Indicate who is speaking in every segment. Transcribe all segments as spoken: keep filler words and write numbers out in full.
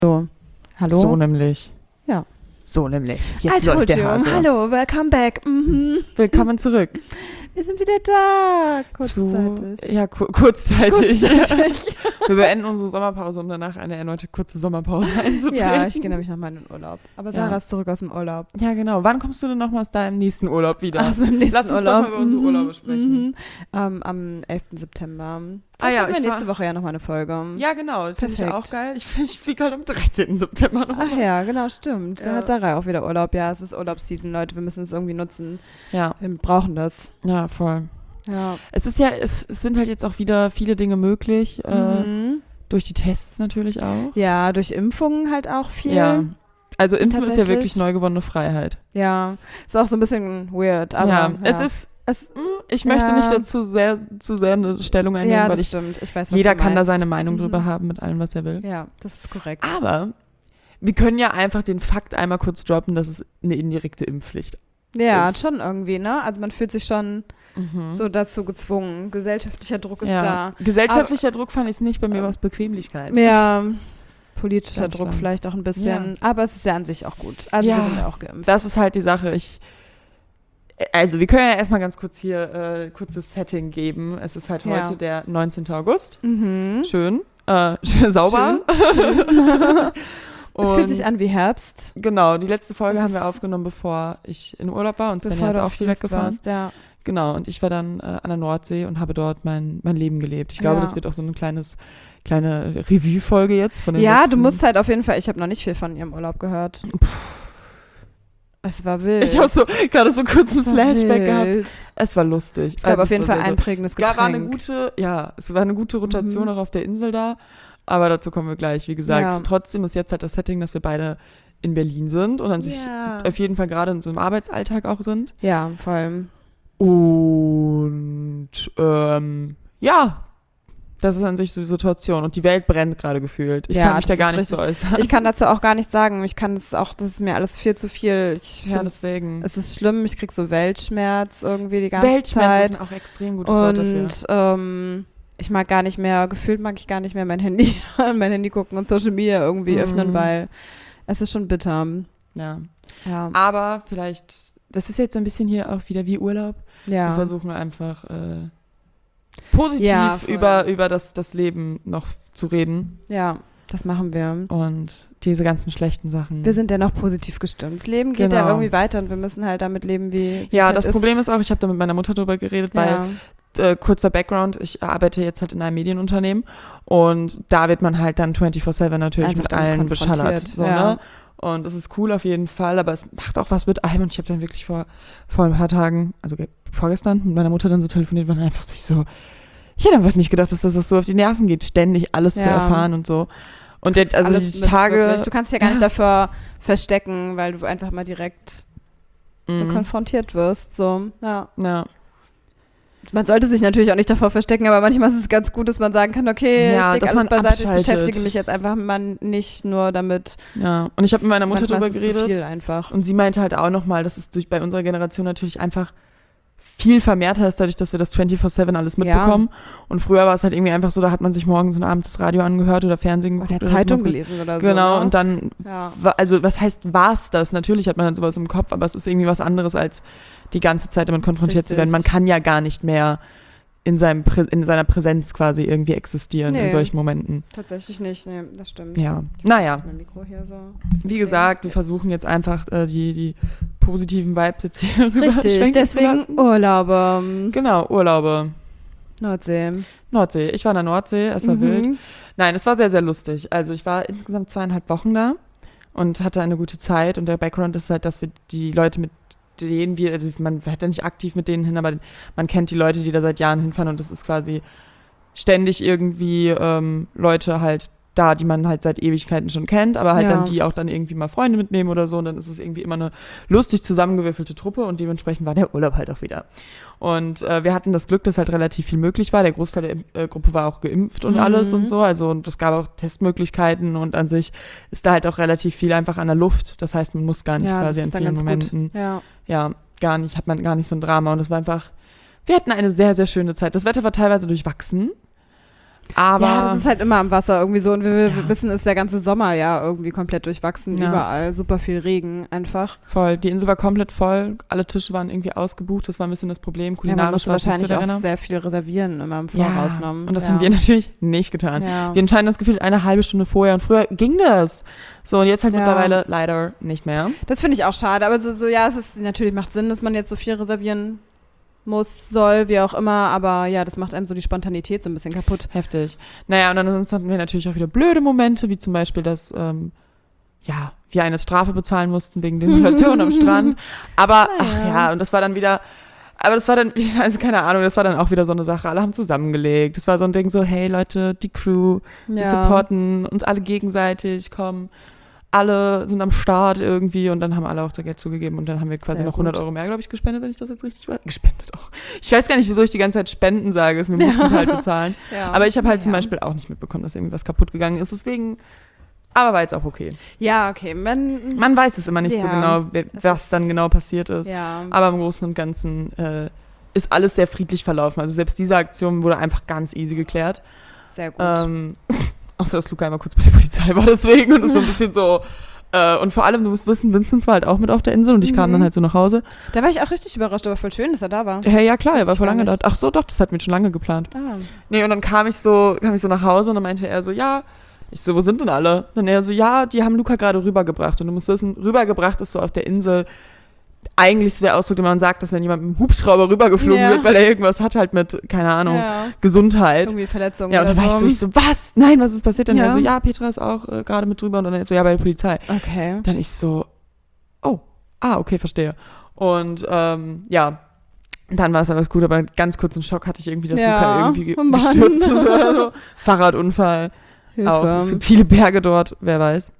Speaker 1: So, hallo?
Speaker 2: So nämlich.
Speaker 1: Ja.
Speaker 2: So nämlich. Jetzt läuft der Hase.
Speaker 1: Hallo, welcome back. Mhm.
Speaker 2: Willkommen zurück.
Speaker 1: Wir sind wieder da. Kurzzeitig.
Speaker 2: Zu, ja, ku- kurzzeitig.
Speaker 1: Kurzzeitig.
Speaker 2: Wir beenden unsere Sommerpause, um danach eine erneute kurze Sommerpause einzutreten.
Speaker 1: Ja, ich gehe nämlich nochmal in den Urlaub. Aber Sarah
Speaker 2: Ja.
Speaker 1: ist zurück aus dem Urlaub.
Speaker 2: Ja, genau. Wann kommst du denn nochmal aus deinem nächsten Urlaub wieder?
Speaker 1: Aus meinem nächsten
Speaker 2: Lass uns
Speaker 1: Urlaub.
Speaker 2: doch mal über unsere Urlaube sprechen.
Speaker 1: Mhm. Ähm, am elften September.
Speaker 2: Ah ja,
Speaker 1: haben wir
Speaker 2: ich
Speaker 1: nächste
Speaker 2: war-
Speaker 1: Woche ja nochmal eine Folge.
Speaker 2: Ja, genau. Finde ich
Speaker 1: Perfekt.
Speaker 2: auch geil. Ich, ich fliege halt am dreizehnten September noch.
Speaker 1: Ach ja, genau, stimmt. Da
Speaker 2: Ja.
Speaker 1: hat Sarah auch wieder Urlaub. Ja, es ist Urlaubsseason, Leute. Wir müssen es irgendwie nutzen.
Speaker 2: Ja,
Speaker 1: Wir brauchen das.
Speaker 2: ja, voll.
Speaker 1: Ja.
Speaker 2: Es ist ja, es, es sind halt jetzt auch wieder viele Dinge möglich. Äh,
Speaker 1: Mhm.
Speaker 2: durch die Tests natürlich auch.
Speaker 1: Ja, durch Impfungen halt auch viel.
Speaker 2: Ja. Also Impfen ist ja
Speaker 1: Tatsächlich.
Speaker 2: wirklich neu gewonnene Freiheit.
Speaker 1: Ja, ist auch so ein bisschen weird, aber
Speaker 2: ja,
Speaker 1: ja.
Speaker 2: es ist,
Speaker 1: Es,
Speaker 2: mh, ich möchte
Speaker 1: Ja.
Speaker 2: nicht dazu sehr, zu sehr eine Stellung einnehmen,
Speaker 1: ja,
Speaker 2: weil
Speaker 1: das
Speaker 2: ich,
Speaker 1: stimmt. Ich weiß, was
Speaker 2: jeder
Speaker 1: du
Speaker 2: kann da
Speaker 1: meinst.
Speaker 2: seine Meinung
Speaker 1: Mhm.
Speaker 2: drüber haben mit allem, was er will.
Speaker 1: Ja, das ist korrekt.
Speaker 2: Aber wir können ja einfach den Fakt einmal kurz droppen, dass es eine indirekte Impfpflicht
Speaker 1: Ja,
Speaker 2: ist.
Speaker 1: schon irgendwie, ne? Also man fühlt sich schon
Speaker 2: mhm.
Speaker 1: so dazu gezwungen. Gesellschaftlicher Druck ist
Speaker 2: ja.
Speaker 1: da.
Speaker 2: Gesellschaftlicher Druck fand ich es nicht, bei mir war es Bequemlichkeit.
Speaker 1: Ja, politischer
Speaker 2: Ganz
Speaker 1: Druck
Speaker 2: schlimm.
Speaker 1: vielleicht auch ein bisschen.
Speaker 2: Ja.
Speaker 1: Aber es ist ja an sich auch gut. Also
Speaker 2: Ja.
Speaker 1: wir sind ja auch geimpft.
Speaker 2: Das ist halt die Sache. Ich, also wir können ja erstmal ganz kurz hier äh, kurzes Setting geben. Es ist halt
Speaker 1: Ja.
Speaker 2: heute der neunzehnten August.
Speaker 1: Mhm.
Speaker 2: Schön. Äh, schön sauber.
Speaker 1: Es fühlt
Speaker 2: Und
Speaker 1: sich an wie Herbst.
Speaker 2: Genau, die letzte Folge
Speaker 1: Das
Speaker 2: haben wir
Speaker 1: ist-
Speaker 2: aufgenommen, bevor ich in Urlaub war und Svenja
Speaker 1: Bevor
Speaker 2: ist
Speaker 1: du
Speaker 2: auch
Speaker 1: auf
Speaker 2: viel
Speaker 1: Dienst
Speaker 2: weggefahren.
Speaker 1: warst, ja.
Speaker 2: Genau, und ich war dann äh, an der Nordsee und habe dort mein, mein Leben gelebt. Ich glaube,
Speaker 1: Ja.
Speaker 2: das wird auch so eine kleines, kleine Revue-Folge jetzt von den
Speaker 1: Ja,
Speaker 2: letzten.
Speaker 1: du musst halt auf jeden Fall, ich habe noch nicht viel von ihrem Urlaub gehört. Es war wild.
Speaker 2: Ich habe so gerade so kurz einen
Speaker 1: Es war
Speaker 2: Flashback gehabt.
Speaker 1: wild.
Speaker 2: Es war lustig.
Speaker 1: Es gab
Speaker 2: Also
Speaker 1: auf jeden
Speaker 2: war
Speaker 1: Fall
Speaker 2: sehr,
Speaker 1: ein prägendes
Speaker 2: sehr, Es
Speaker 1: Getränk.
Speaker 2: war eine gute, ja, es war eine gute Rotation
Speaker 1: Mhm.
Speaker 2: auch auf der Insel da. Aber dazu kommen wir gleich. Wie gesagt,
Speaker 1: Ja.
Speaker 2: trotzdem ist jetzt halt das Setting, dass wir beide in Berlin sind und an sich
Speaker 1: Ja.
Speaker 2: auf jeden Fall gerade in so einem Arbeitsalltag auch sind.
Speaker 1: Ja, vor allem.
Speaker 2: Und ähm, ja, das ist an sich so die Situation. Und die Welt brennt gerade gefühlt. Ich
Speaker 1: Ja,
Speaker 2: kann mich da
Speaker 1: das
Speaker 2: gar
Speaker 1: ist
Speaker 2: nicht so äußern.
Speaker 1: Ich kann dazu auch gar nichts sagen. Ich kann es auch, das ist mir alles viel zu viel. Ich
Speaker 2: Ja,
Speaker 1: find's-
Speaker 2: deswegen.
Speaker 1: Es ist schlimm, ich krieg so Weltschmerz irgendwie die ganze
Speaker 2: Weltschmerz
Speaker 1: Zeit.
Speaker 2: ist auch extrem gutes Wort dafür.
Speaker 1: Und ähm, ich mag gar nicht mehr, gefühlt mag ich gar nicht mehr mein Handy, mein Handy gucken und Social Media irgendwie
Speaker 2: Mhm.
Speaker 1: öffnen, weil es ist schon bitter.
Speaker 2: Ja.
Speaker 1: Ja.
Speaker 2: Aber vielleicht, das ist jetzt so ein bisschen hier auch wieder wie Urlaub. Wir
Speaker 1: ja.
Speaker 2: versuchen einfach äh, positiv
Speaker 1: Ja, voll.
Speaker 2: über, über das, das Leben noch zu reden
Speaker 1: Ja, das machen wir.
Speaker 2: und diese ganzen schlechten Sachen.
Speaker 1: Wir sind ja noch positiv gestimmt. Das Leben geht ja
Speaker 2: Genau.
Speaker 1: irgendwie weiter und wir müssen halt damit leben, wie wie
Speaker 2: ja,
Speaker 1: es
Speaker 2: das
Speaker 1: halt
Speaker 2: Problem ist auch, ich habe da mit meiner Mutter drüber geredet,
Speaker 1: ist. Ja.
Speaker 2: weil äh, kurzer Background, ich arbeite jetzt halt in einem Medienunternehmen und da wird man halt dann vierundzwanzig sieben natürlich
Speaker 1: Einfach
Speaker 2: mit
Speaker 1: damit
Speaker 2: allen
Speaker 1: konfrontiert,
Speaker 2: beschallert. So,
Speaker 1: ja.
Speaker 2: ne? Und das ist cool auf jeden Fall, aber es macht auch was mit einem und ich habe dann wirklich vor, vor ein paar Tagen, also ge- vorgestern, mit meiner Mutter dann so telefoniert und einfach so, ich so, ich hätte einfach nicht gedacht, dass das auch so auf die Nerven geht, ständig alles zu
Speaker 1: Ja.
Speaker 2: erfahren und so. Und jetzt, also
Speaker 1: Alles
Speaker 2: die
Speaker 1: mit,
Speaker 2: Tage,
Speaker 1: wirklich. Du kannst dich ja gar nicht
Speaker 2: Ja.
Speaker 1: dafür verstecken, weil du einfach mal direkt
Speaker 2: Mhm.
Speaker 1: konfrontiert wirst. So, ja.
Speaker 2: ja.
Speaker 1: Man sollte sich natürlich auch nicht davor verstecken, aber manchmal ist es ganz gut, dass man sagen kann, okay,
Speaker 2: Ja,
Speaker 1: ich
Speaker 2: dass
Speaker 1: lege alles
Speaker 2: man
Speaker 1: beiseite, ich
Speaker 2: abschaltet.
Speaker 1: beschäftige mich jetzt einfach mal nicht nur damit.
Speaker 2: Ja, und ich habe mit meiner Mutter
Speaker 1: Manchmal
Speaker 2: drüber
Speaker 1: ist es zu
Speaker 2: geredet.
Speaker 1: viel einfach.
Speaker 2: Und sie meinte halt auch nochmal, dass es durch bei unserer Generation natürlich einfach viel vermehrter ist, dadurch, dass wir das vierundzwanzig sieben alles
Speaker 1: Ja.
Speaker 2: mitbekommen. Und früher war es halt irgendwie einfach so, da hat man sich morgens und abends das Radio angehört oder Fernsehen
Speaker 1: Oder
Speaker 2: geguckt.
Speaker 1: Zeitung
Speaker 2: so.
Speaker 1: gelesen oder so.
Speaker 2: Genau,
Speaker 1: ne?
Speaker 2: und dann,
Speaker 1: Ja.
Speaker 2: wa- also was heißt, war's das? Natürlich hat man dann sowas im Kopf, aber es ist irgendwie was anderes, als die ganze Zeit damit konfrontiert zu
Speaker 1: Richtig.
Speaker 2: werden. Man kann ja gar nicht mehr in, seinem Prä- in seiner Präsenz quasi irgendwie existieren
Speaker 1: Nee.
Speaker 2: in solchen Momenten.
Speaker 1: Tatsächlich nicht, nee, das stimmt.
Speaker 2: Ja,
Speaker 1: Ich
Speaker 2: naja.
Speaker 1: jetzt mein Mikro hier so ein bisschen
Speaker 2: Wie gesagt, wir
Speaker 1: drehen.
Speaker 2: versuchen jetzt einfach äh, die, die positiven Vibes jetzt hier rüber
Speaker 1: Richtig,
Speaker 2: schwenken zu
Speaker 1: deswegen
Speaker 2: lassen.
Speaker 1: Urlaube.
Speaker 2: Genau, Urlaube.
Speaker 1: Nordsee.
Speaker 2: Nordsee. Ich war in der Nordsee, es war
Speaker 1: Mhm.
Speaker 2: wild. Nein, es war sehr, sehr lustig. Also ich war insgesamt zweieinhalb Wochen da und hatte eine gute Zeit. Und der Background ist halt, dass wir die Leute, mit denen wir, also man fährt ja nicht aktiv mit denen hin, aber man kennt die Leute, die da seit Jahren hinfahren und das ist quasi ständig irgendwie ähm, Leute halt da, die man halt seit Ewigkeiten schon kennt, aber halt
Speaker 1: Ja.
Speaker 2: dann die auch dann irgendwie mal Freunde mitnehmen oder so und dann ist es irgendwie immer eine lustig zusammengewürfelte Truppe und dementsprechend war der Urlaub halt auch wieder. Und äh, wir hatten das Glück, dass halt relativ viel möglich war. Der Großteil der äh, Gruppe war auch geimpft und
Speaker 1: Mhm.
Speaker 2: alles und so, also und es gab auch Testmöglichkeiten und an sich ist da halt auch relativ viel einfach an der Luft. Das heißt, man muss gar nicht
Speaker 1: Ja, das
Speaker 2: quasi in
Speaker 1: ist dann
Speaker 2: vielen
Speaker 1: ganz
Speaker 2: Momenten,
Speaker 1: gut. Ja.
Speaker 2: ja, gar nicht, hat man gar nicht so ein Drama und es war einfach, wir hatten eine sehr, sehr schöne Zeit. Das Wetter war teilweise durchwachsen. Aber
Speaker 1: ja, das ist halt immer am Wasser irgendwie so. Und wir,
Speaker 2: Ja.
Speaker 1: wir wissen, ist der ganze Sommer ja irgendwie komplett durchwachsen.
Speaker 2: Ja.
Speaker 1: Überall. Super viel Regen einfach.
Speaker 2: voll, die Insel war komplett voll, alle Tische waren irgendwie ausgebucht, das war ein bisschen das Problem.
Speaker 1: Ja, man
Speaker 2: Kulinarisch
Speaker 1: muss
Speaker 2: war es nicht so
Speaker 1: wahrscheinlich
Speaker 2: der
Speaker 1: auch
Speaker 2: Renner.
Speaker 1: sehr viel reservieren immer im
Speaker 2: Ja,
Speaker 1: Voraus. Ne?
Speaker 2: und das
Speaker 1: ja.
Speaker 2: haben wir natürlich nicht getan.
Speaker 1: Ja.
Speaker 2: Wir entscheiden das Gefühl eine halbe Stunde vorher und früher ging das. So, und jetzt halt
Speaker 1: Ja.
Speaker 2: mittlerweile leider nicht mehr.
Speaker 1: Das finde ich auch schade. Aber so, so ja, es ist natürlich macht Sinn, dass man jetzt so viel reservieren muss, soll, wie auch immer. Aber ja, das macht einem so die Spontanität so ein bisschen kaputt.
Speaker 2: Heftig. Naja, und dann ansonsten hatten wir natürlich auch wieder blöde Momente, wie zum Beispiel, dass ähm, ja, wir eine Strafe bezahlen mussten wegen der Simulation am Strand. Aber, ach
Speaker 1: Naja.
Speaker 2: ja, und das war dann wieder, aber das war dann, also keine Ahnung, das war dann auch wieder so eine Sache. Alle haben zusammengelegt. Das war so ein Ding so, hey Leute, die Crew, wir
Speaker 1: Ja.
Speaker 2: supporten uns alle gegenseitig, komm. Alle sind am Start irgendwie und dann haben alle auch da Geld zugegeben und dann haben wir quasi
Speaker 1: Sehr
Speaker 2: noch hundert
Speaker 1: gut.
Speaker 2: Euro mehr, glaube ich, gespendet, wenn ich das jetzt richtig weiß. Gespendet auch. Ich weiß gar nicht, wieso ich die ganze Zeit Spenden sage, wir mussten es halt bezahlen.
Speaker 1: Ja.
Speaker 2: Aber ich habe halt zum
Speaker 1: Ja.
Speaker 2: Beispiel auch nicht mitbekommen, dass irgendwie was kaputt gegangen ist. Deswegen, aber war jetzt auch okay.
Speaker 1: Ja, okay. Man,
Speaker 2: Man weiß es immer nicht so
Speaker 1: Ja,
Speaker 2: genau, wer-
Speaker 1: das
Speaker 2: was
Speaker 1: ist-
Speaker 2: dann genau passiert ist.
Speaker 1: ja.
Speaker 2: Aber im Großen und Ganzen äh, ist alles sehr friedlich verlaufen. Also selbst diese Aktion wurde einfach ganz easy geklärt.
Speaker 1: Sehr gut.
Speaker 2: Ähm, außer dass Luca einmal kurz bei der Polizei war deswegen und ist so ein bisschen so. Äh, und vor allem, du musst wissen, Vincent war halt auch mit auf der Insel und ich kam
Speaker 1: Mhm.
Speaker 2: dann halt so nach Hause.
Speaker 1: Da war ich auch richtig überrascht, aber voll schön, dass er da war.
Speaker 2: Ja, ja klar, er
Speaker 1: Wusste
Speaker 2: war
Speaker 1: ich
Speaker 2: vor
Speaker 1: gar
Speaker 2: lange
Speaker 1: nicht.
Speaker 2: dort. Ach so, doch, das hatten wir schon lange geplant.
Speaker 1: Ah.
Speaker 2: Nee, und dann kam ich so, kam ich so nach Hause und dann meinte er so, ja, ich so, wo sind denn alle? Dann er so, ja, die haben Luca gerade rübergebracht. Und du musst wissen, rübergebracht ist so auf der Insel eigentlich so der Ausdruck, den man sagt, dass wenn jemand mit einem Hubschrauber rübergeflogen
Speaker 1: Ja.
Speaker 2: wird, weil er irgendwas hat halt mit, keine Ahnung,
Speaker 1: Ja.
Speaker 2: Gesundheit.
Speaker 1: Irgendwie Verletzungen
Speaker 2: Ja, und
Speaker 1: oder
Speaker 2: dann war ich so, ich so, was? Nein, was ist passiert? Dann
Speaker 1: Ja.
Speaker 2: er so, ja, Petra ist auch äh, gerade mit drüber und dann er so, ja, bei der Polizei.
Speaker 1: Okay.
Speaker 2: Dann ich so, oh, ah, okay, verstehe. Und ähm, ja, dann war es alles gut, aber einen ganz kurzen Schock hatte ich irgendwie, dass
Speaker 1: Ja,
Speaker 2: Luca irgendwie
Speaker 1: oh Mann.
Speaker 2: gestürzt ist oder so. Fahrradunfall. Auch. Es gibt viele Berge dort, wer weiß.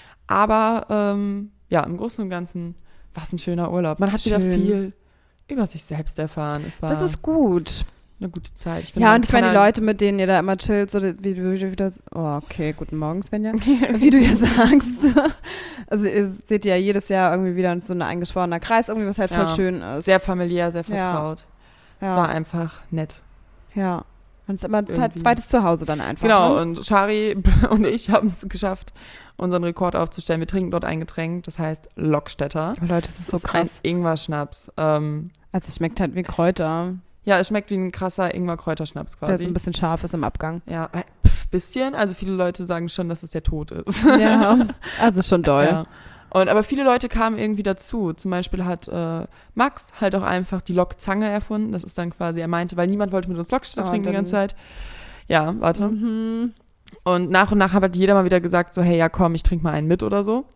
Speaker 2: Aber ähm, ja, im Großen und Ganzen war es ein schöner Urlaub. Man hat wieder
Speaker 1: Schön.
Speaker 2: viel über sich selbst erfahren. Es war
Speaker 1: Das ist gut.
Speaker 2: eine gute Zeit. Ich finde,
Speaker 1: Ja,
Speaker 2: man
Speaker 1: und ich meine, die
Speaker 2: kann
Speaker 1: Leute, mit denen ihr da immer chillt, so wie du wie du wieder. Oh, okay, guten Morgen, Svenja. Wie du ja sagst. Also, ihr seht ja jedes Jahr irgendwie wieder so ein eingeschworener Kreis, irgendwie, was halt voll
Speaker 2: Ja.
Speaker 1: schön ist.
Speaker 2: sehr familiär, sehr
Speaker 1: Ja.
Speaker 2: vertraut. Es
Speaker 1: ja.
Speaker 2: war einfach nett.
Speaker 1: ja. Und es ist immer Zeit,
Speaker 2: Irgendwie.
Speaker 1: zweites Zuhause dann einfach.
Speaker 2: Genau,
Speaker 1: Ne?
Speaker 2: und Shari und ich haben es geschafft, unseren Rekord aufzustellen. Wir trinken dort ein Getränk, das heißt Lockstädter.
Speaker 1: Oh, Leute, das ist so
Speaker 2: Das ist
Speaker 1: krass.
Speaker 2: ein Ingwer-Schnaps. Ähm,
Speaker 1: Also, es schmeckt halt wie Kräuter,
Speaker 2: ja, es schmeckt wie ein krasser Ingwer-Kräuterschnaps
Speaker 1: der so
Speaker 2: quasi.
Speaker 1: ein bisschen scharf ist im Abgang.
Speaker 2: Ja, äh, pf, bisschen. Also viele Leute sagen schon, dass es der Tod ist.
Speaker 1: Ja, also schon doll.
Speaker 2: Ja. Und, aber viele Leute kamen irgendwie dazu. Zum Beispiel hat äh, Max halt auch einfach die Lokzange erfunden. Das ist dann quasi, er meinte, weil niemand wollte mit uns Lockstädter
Speaker 1: Oh,
Speaker 2: trinken die
Speaker 1: dann-
Speaker 2: ganze Zeit. Ja, warte.
Speaker 1: Mhm.
Speaker 2: Und nach und nach hat jeder mal wieder gesagt, so, hey, ja komm, ich trinke mal einen mit oder so.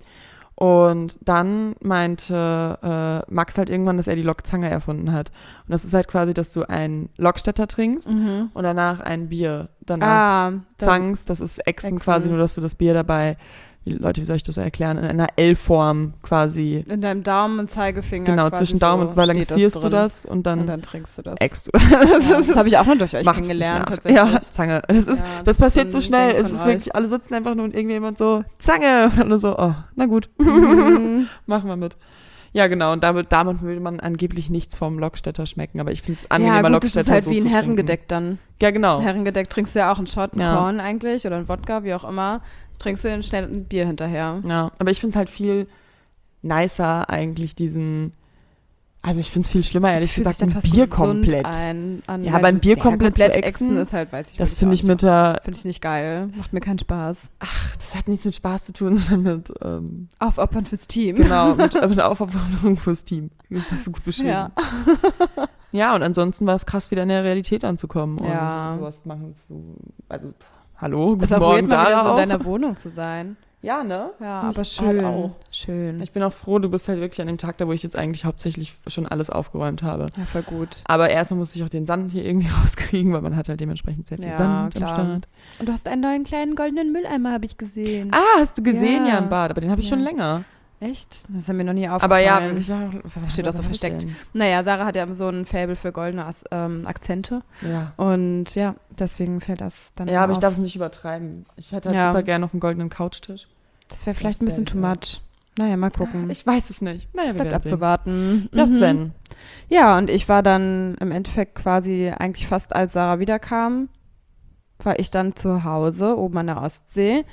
Speaker 2: Und dann meinte äh, Max halt irgendwann, dass er die Lokzange erfunden hat. Und das ist halt quasi, dass du einen Lockstädter trinkst
Speaker 1: Mhm.
Speaker 2: und danach ein Bier. Danach
Speaker 1: Ah, dann-
Speaker 2: Zangs, das ist Echsen
Speaker 1: Echsen.
Speaker 2: quasi, nur dass du das Bier dabei, wie, Leute, wie soll ich das erklären, in einer L-Form quasi,
Speaker 1: in deinem Daumen und Zeigefinger.
Speaker 2: genau,
Speaker 1: quasi
Speaker 2: zwischen Daumen
Speaker 1: so
Speaker 2: und balancierst
Speaker 1: steht
Speaker 2: du
Speaker 1: drin.
Speaker 2: das und dann,
Speaker 1: Und dann trinkst du das.
Speaker 2: eckst du.
Speaker 1: Ja, das habe ich auch nur durch euch
Speaker 2: Macht's nicht
Speaker 1: kennengelernt,
Speaker 2: nach.
Speaker 1: tatsächlich.
Speaker 2: Ja, Zange. Das, ist,
Speaker 1: Ja,
Speaker 2: das
Speaker 1: ist
Speaker 2: passiert
Speaker 1: so
Speaker 2: so
Speaker 1: ein
Speaker 2: schnell.
Speaker 1: Ding
Speaker 2: Es
Speaker 1: von
Speaker 2: ist
Speaker 1: euch.
Speaker 2: wirklich, alle sitzen einfach nur und irgendjemand so, Zange. Und so, oh, na gut,
Speaker 1: Mhm.
Speaker 2: machen wir mit. Ja, genau. Und damit, damit will man angeblich nichts vom Lockstädter schmecken. Aber ich finde es angenehmer,
Speaker 1: Ja, gut, das
Speaker 2: Lockstädter
Speaker 1: ist halt
Speaker 2: so
Speaker 1: wie
Speaker 2: zu
Speaker 1: ein
Speaker 2: trinken.
Speaker 1: Herrengedeck dann.
Speaker 2: Ja, genau.
Speaker 1: Herrengedeck trinkst du ja auch einen Shot, einen
Speaker 2: Ja.
Speaker 1: Korn eigentlich oder einen Wodka, wie auch immer. Trinkst du dann schnell ein Bier hinterher.
Speaker 2: Ja, aber ich finde es halt viel nicer eigentlich diesen, also ich finde es viel schlimmer, ehrlich
Speaker 1: Das fühlt
Speaker 2: gesagt,
Speaker 1: sich dann
Speaker 2: ein
Speaker 1: fast
Speaker 2: Bier
Speaker 1: gesund
Speaker 2: komplett.
Speaker 1: Ein, an,
Speaker 2: Ja,
Speaker 1: weil
Speaker 2: aber ein
Speaker 1: das-
Speaker 2: Bier
Speaker 1: ja,
Speaker 2: komplett zu
Speaker 1: exen
Speaker 2: exen,
Speaker 1: ist halt, weiß ich
Speaker 2: Das
Speaker 1: will
Speaker 2: finde
Speaker 1: auch
Speaker 2: ich
Speaker 1: nicht
Speaker 2: mit der,
Speaker 1: Finde ich nicht geil. Macht mir keinen Spaß.
Speaker 2: ach, das hat nichts mit Spaß zu tun, sondern mit, ähm,
Speaker 1: Aufopfern fürs Team.
Speaker 2: genau, mit, mit Aufopferung fürs Team. Das hast du gut beschrieben.
Speaker 1: Ja.
Speaker 2: Ja, und ansonsten war es krass, wieder in der Realität anzukommen
Speaker 1: Ja.
Speaker 2: und sowas machen zu, also, hallo, guten
Speaker 1: Ist auch
Speaker 2: Morgen,
Speaker 1: weird, mal wieder
Speaker 2: Sarah
Speaker 1: so in
Speaker 2: auch.
Speaker 1: deiner Wohnung zu sein.
Speaker 2: Ja, ne?
Speaker 1: Ja,
Speaker 2: Find
Speaker 1: aber
Speaker 2: ich halt
Speaker 1: schön.
Speaker 2: auch.
Speaker 1: Schön.
Speaker 2: Ich bin auch froh, du bist halt wirklich an dem Tag da, wo ich jetzt eigentlich hauptsächlich schon alles aufgeräumt habe.
Speaker 1: Ja, voll gut.
Speaker 2: Aber erstmal musste ich auch den Sand hier irgendwie rauskriegen, weil man hat halt dementsprechend sehr viel
Speaker 1: Ja,
Speaker 2: Sand
Speaker 1: klar.
Speaker 2: am Start.
Speaker 1: Und du hast einen neuen kleinen goldenen Mülleimer, habe ich gesehen.
Speaker 2: Ah, hast du gesehen, ja,
Speaker 1: Ja.
Speaker 2: im Bad, aber den habe ich
Speaker 1: Ja.
Speaker 2: schon länger.
Speaker 1: Echt? Das ist mir noch nie
Speaker 2: Aber
Speaker 1: aufgefallen.
Speaker 2: ja, ich war,
Speaker 1: Steht auch so versteckt. Naja, Sarah hat ja so ein Faible für goldene As ähm, Akzente.
Speaker 2: Ja.
Speaker 1: Und ja, deswegen fällt das dann
Speaker 2: Ja, aber ich
Speaker 1: auf.
Speaker 2: darf es nicht übertreiben. Ich hätte halt
Speaker 1: Ja.
Speaker 2: super gerne noch einen goldenen Couchtisch.
Speaker 1: Das wäre vielleicht ein
Speaker 2: Das
Speaker 1: bisschen too
Speaker 2: wär-
Speaker 1: much. Naja, mal gucken.
Speaker 2: Ich weiß es nicht. Naja, wir
Speaker 1: Bleibt
Speaker 2: werden sehen.
Speaker 1: abzuwarten.
Speaker 2: Ja,
Speaker 1: Mhm.
Speaker 2: Sven.
Speaker 1: Ja, und ich war dann im Endeffekt quasi eigentlich fast, als Sarah wiederkam, war ich dann zu Hause, oben an der Ostsee.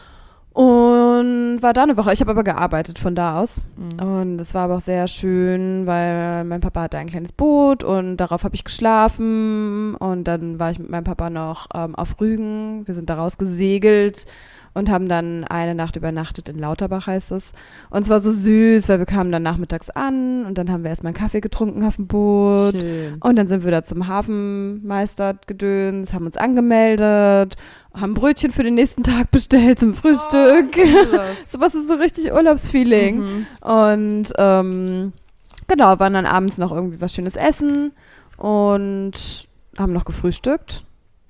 Speaker 1: Und war da eine Woche. Ich habe aber gearbeitet von da aus.
Speaker 2: Mhm.
Speaker 1: Und es war aber auch sehr schön, weil mein Papa hatte ein kleines Boot und darauf habe ich geschlafen. Und dann war ich mit meinem Papa noch ähm, auf Rügen. Wir sind daraus gesegelt und haben dann eine Nacht übernachtet in Lauterbach, heißt es. Und es war so süß, weil wir kamen dann nachmittags an und dann haben wir erstmal einen Kaffee getrunken auf dem Boot.
Speaker 2: Schön.
Speaker 1: Und dann sind wir da zum Hafenmeister gedöns, haben uns angemeldet, haben Brötchen für den nächsten Tag bestellt zum Frühstück.
Speaker 2: Oh,
Speaker 1: so was ist so richtig Urlaubsfeeling.
Speaker 2: mhm.
Speaker 1: Und ähm, genau, waren dann abends noch irgendwie was Schönes essen und haben noch gefrühstückt.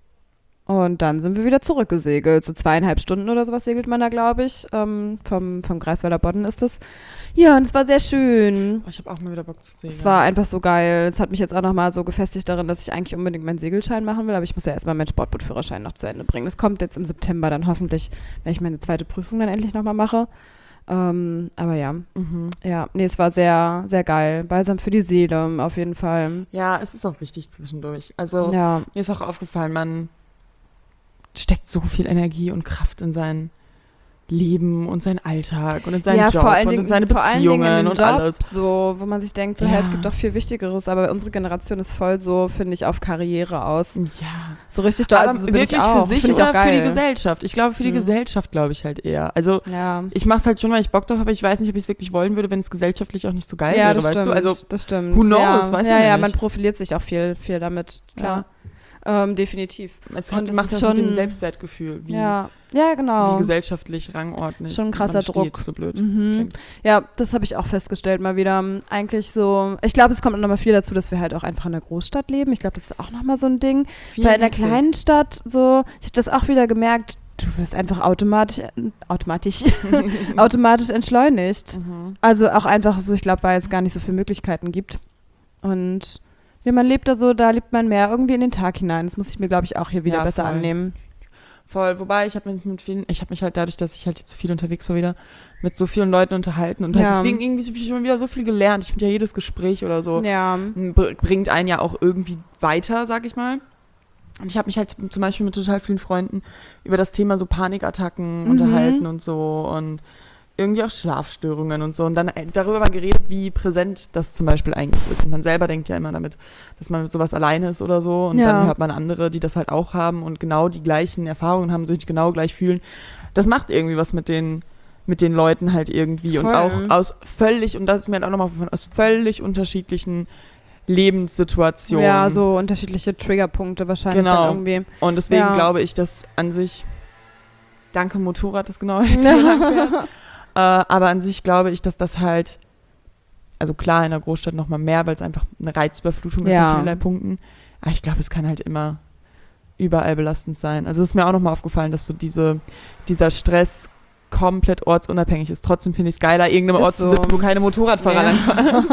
Speaker 1: Und dann sind wir wieder zurückgesegelt. So zweieinhalb Stunden oder sowas segelt man da, glaube ich. Ähm, vom, vom Greifswalder Bodden ist es. Ja, und es war sehr schön.
Speaker 2: Oh, ich habe auch mal wieder Bock zu segeln.
Speaker 1: Es war einfach so geil. Es hat mich jetzt auch nochmal so gefestigt darin, dass ich eigentlich unbedingt meinen Segelschein machen will. Aber ich muss ja erstmal meinen Sportbootführerschein noch zu Ende bringen. Das kommt jetzt im September dann hoffentlich, wenn ich meine zweite Prüfung dann endlich nochmal mache. Ähm, aber ja,
Speaker 2: Mhm.
Speaker 1: ja, nee, es war sehr, sehr geil. Balsam für die Seele, auf jeden Fall.
Speaker 2: Ja, es ist auch wichtig zwischendurch. Also
Speaker 1: Ja,
Speaker 2: mir ist auch aufgefallen, man steckt so viel Energie und Kraft in sein Leben und seinen Alltag und in seinen
Speaker 1: ja,
Speaker 2: Job
Speaker 1: vor allen
Speaker 2: und
Speaker 1: Dingen,
Speaker 2: in seine
Speaker 1: vor allen Dingen in
Speaker 2: Beziehungen
Speaker 1: den
Speaker 2: und
Speaker 1: Job,
Speaker 2: alles.
Speaker 1: so, wo man sich denkt, so,
Speaker 2: Ja.
Speaker 1: hey, es gibt doch viel Wichtigeres, aber unsere Generation ist voll so, finde ich, auf Karriere aus.
Speaker 2: Ja.
Speaker 1: So richtig doll,
Speaker 2: Aber
Speaker 1: also so bin
Speaker 2: wirklich
Speaker 1: ich auch.
Speaker 2: für sich
Speaker 1: Find ich auch
Speaker 2: oder für die
Speaker 1: geil.
Speaker 2: Gesellschaft? Ich glaube, für die
Speaker 1: Mhm.
Speaker 2: Gesellschaft glaube ich halt eher. Also
Speaker 1: Ja.
Speaker 2: ich mache es halt schon, weil ich Bock drauf habe, aber ich weiß nicht, ob ich es wirklich wollen würde, wenn es gesellschaftlich auch nicht so geil
Speaker 1: Ja,
Speaker 2: wäre,
Speaker 1: das
Speaker 2: weißt
Speaker 1: stimmt,
Speaker 2: du? Also
Speaker 1: das stimmt.
Speaker 2: who knows,
Speaker 1: ja.
Speaker 2: weiß man
Speaker 1: ja,
Speaker 2: ja
Speaker 1: ja,
Speaker 2: nicht.
Speaker 1: man profiliert sich auch viel, viel damit, klar. Ähm, definitiv.
Speaker 2: es
Speaker 1: Und
Speaker 2: hat,
Speaker 1: das
Speaker 2: macht
Speaker 1: ist
Speaker 2: das mit dem
Speaker 1: schon-
Speaker 2: Selbstwertgefühl, wie,
Speaker 1: Ja, ja, genau.
Speaker 2: wie gesellschaftlich rangordnet.
Speaker 1: Schon ein krasser
Speaker 2: man steht,
Speaker 1: Druck.
Speaker 2: So blöd.
Speaker 1: Mhm.
Speaker 2: das klingt.
Speaker 1: Ja, das habe ich auch festgestellt mal wieder. Eigentlich so, ich glaube, es kommt nochmal viel dazu, dass wir halt auch einfach in der Großstadt leben. Ich glaube, das ist auch nochmal so ein Ding.
Speaker 2: Viel
Speaker 1: Weil in der
Speaker 2: Hektik.
Speaker 1: kleinen Stadt so, ich habe das auch wieder gemerkt, du wirst einfach automatisch, äh, automatisch, automatisch entschleunigt.
Speaker 2: Mhm.
Speaker 1: Also auch einfach so, ich glaube, weil es gar nicht so viele Möglichkeiten gibt. Und ja, man lebt da so, da lebt man mehr irgendwie in den Tag hinein. Das muss ich mir, glaube ich, auch hier wieder
Speaker 2: Ja,
Speaker 1: besser
Speaker 2: voll.
Speaker 1: annehmen.
Speaker 2: Voll, wobei ich habe mich mit vielen, ich habe mich halt dadurch, dass ich halt jetzt so viel unterwegs war wieder, mit so vielen Leuten unterhalten und halt
Speaker 1: Ja.
Speaker 2: deswegen irgendwie so viel- schon wieder so viel gelernt. Ich finde ja jedes Gespräch oder so
Speaker 1: Ja.
Speaker 2: br- bringt einen ja auch irgendwie weiter, sag ich mal. Und ich habe mich halt zum Beispiel mit total vielen Freunden über das Thema so Panikattacken
Speaker 1: Mhm.
Speaker 2: unterhalten und so und irgendwie auch Schlafstörungen und so und dann äh, darüber mal geredet, wie präsent das zum Beispiel eigentlich ist. Und man selber denkt ja immer damit, dass man mit sowas alleine ist oder so und
Speaker 1: Ja.
Speaker 2: dann hört man andere, die das halt auch haben und genau die gleichen Erfahrungen haben, sich genau gleich fühlen. Das macht irgendwie was mit den, mit den Leuten halt irgendwie und
Speaker 1: Voll.
Speaker 2: auch aus völlig, und das ist mir halt auch nochmal von, aus völlig unterschiedlichen Lebenssituationen.
Speaker 1: Ja, so unterschiedliche Triggerpunkte wahrscheinlich
Speaker 2: Genau.
Speaker 1: dann irgendwie.
Speaker 2: Und deswegen
Speaker 1: Ja.
Speaker 2: glaube ich, dass an sich, danke Motorrad ist genau jetzt hier lang fährt, äh, aber an sich glaube ich, dass das halt, also klar in der Großstadt nochmal mehr, weil es einfach eine Reizüberflutung ist
Speaker 1: Ja.
Speaker 2: an vielerlei Punkten, aber ich glaube, es kann halt immer überall belastend sein. Also es ist mir auch nochmal aufgefallen, dass so diese, dieser Stress komplett ortsunabhängig ist. Trotzdem finde ich es geiler, irgendeinem
Speaker 1: Ist
Speaker 2: Ort zu
Speaker 1: so.
Speaker 2: sitzen, wo keine Motorradfahrer
Speaker 1: Ja.
Speaker 2: langfahren.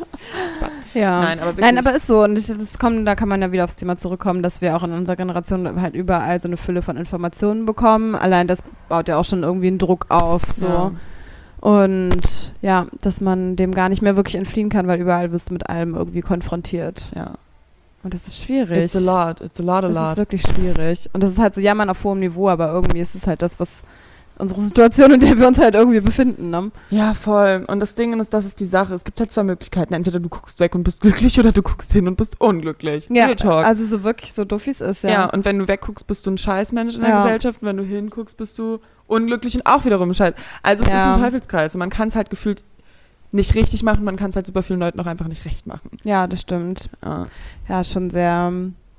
Speaker 1: Ja.
Speaker 2: Nein, aber wirklich.
Speaker 1: Nein, aber ist so. Und ich, das kommt, da kann man ja wieder aufs Thema zurückkommen, dass wir auch in unserer Generation halt überall so eine Fülle von Informationen bekommen. Allein das baut ja auch schon irgendwie einen Druck auf. So.
Speaker 2: Ja.
Speaker 1: Und ja, dass man dem gar nicht mehr wirklich entfliehen kann, weil überall wirst du mit allem irgendwie konfrontiert.
Speaker 2: Ja.
Speaker 1: Und das ist schwierig.
Speaker 2: It's a lot, it's a lot, a
Speaker 1: Das ist
Speaker 2: lot.
Speaker 1: wirklich schwierig. Und das ist halt so Jammern auf hohem Niveau, aber irgendwie ist es halt das, was unsere Situation, in der wir uns halt irgendwie befinden. Ne?
Speaker 2: Ja, voll. Und das Ding ist, das ist die Sache. Es gibt halt zwei Möglichkeiten. Entweder du guckst weg und bist glücklich oder du guckst hin und bist unglücklich.
Speaker 1: Ja,
Speaker 2: Real Talk.
Speaker 1: also so wirklich so doof wie es ist, ja.
Speaker 2: ja. und wenn du wegguckst, bist du ein Scheißmensch in der
Speaker 1: Ja.
Speaker 2: Gesellschaft. Und wenn du hinguckst, bist du unglücklich und auch wiederum ein Scheiß. Also es
Speaker 1: Ja.
Speaker 2: ist ein Teufelskreis. Und man kann es halt gefühlt nicht richtig machen. Man kann es halt super vielen Leuten auch einfach nicht recht machen.
Speaker 1: Ja, das stimmt.
Speaker 2: Ja.
Speaker 1: Ja, schon sehr,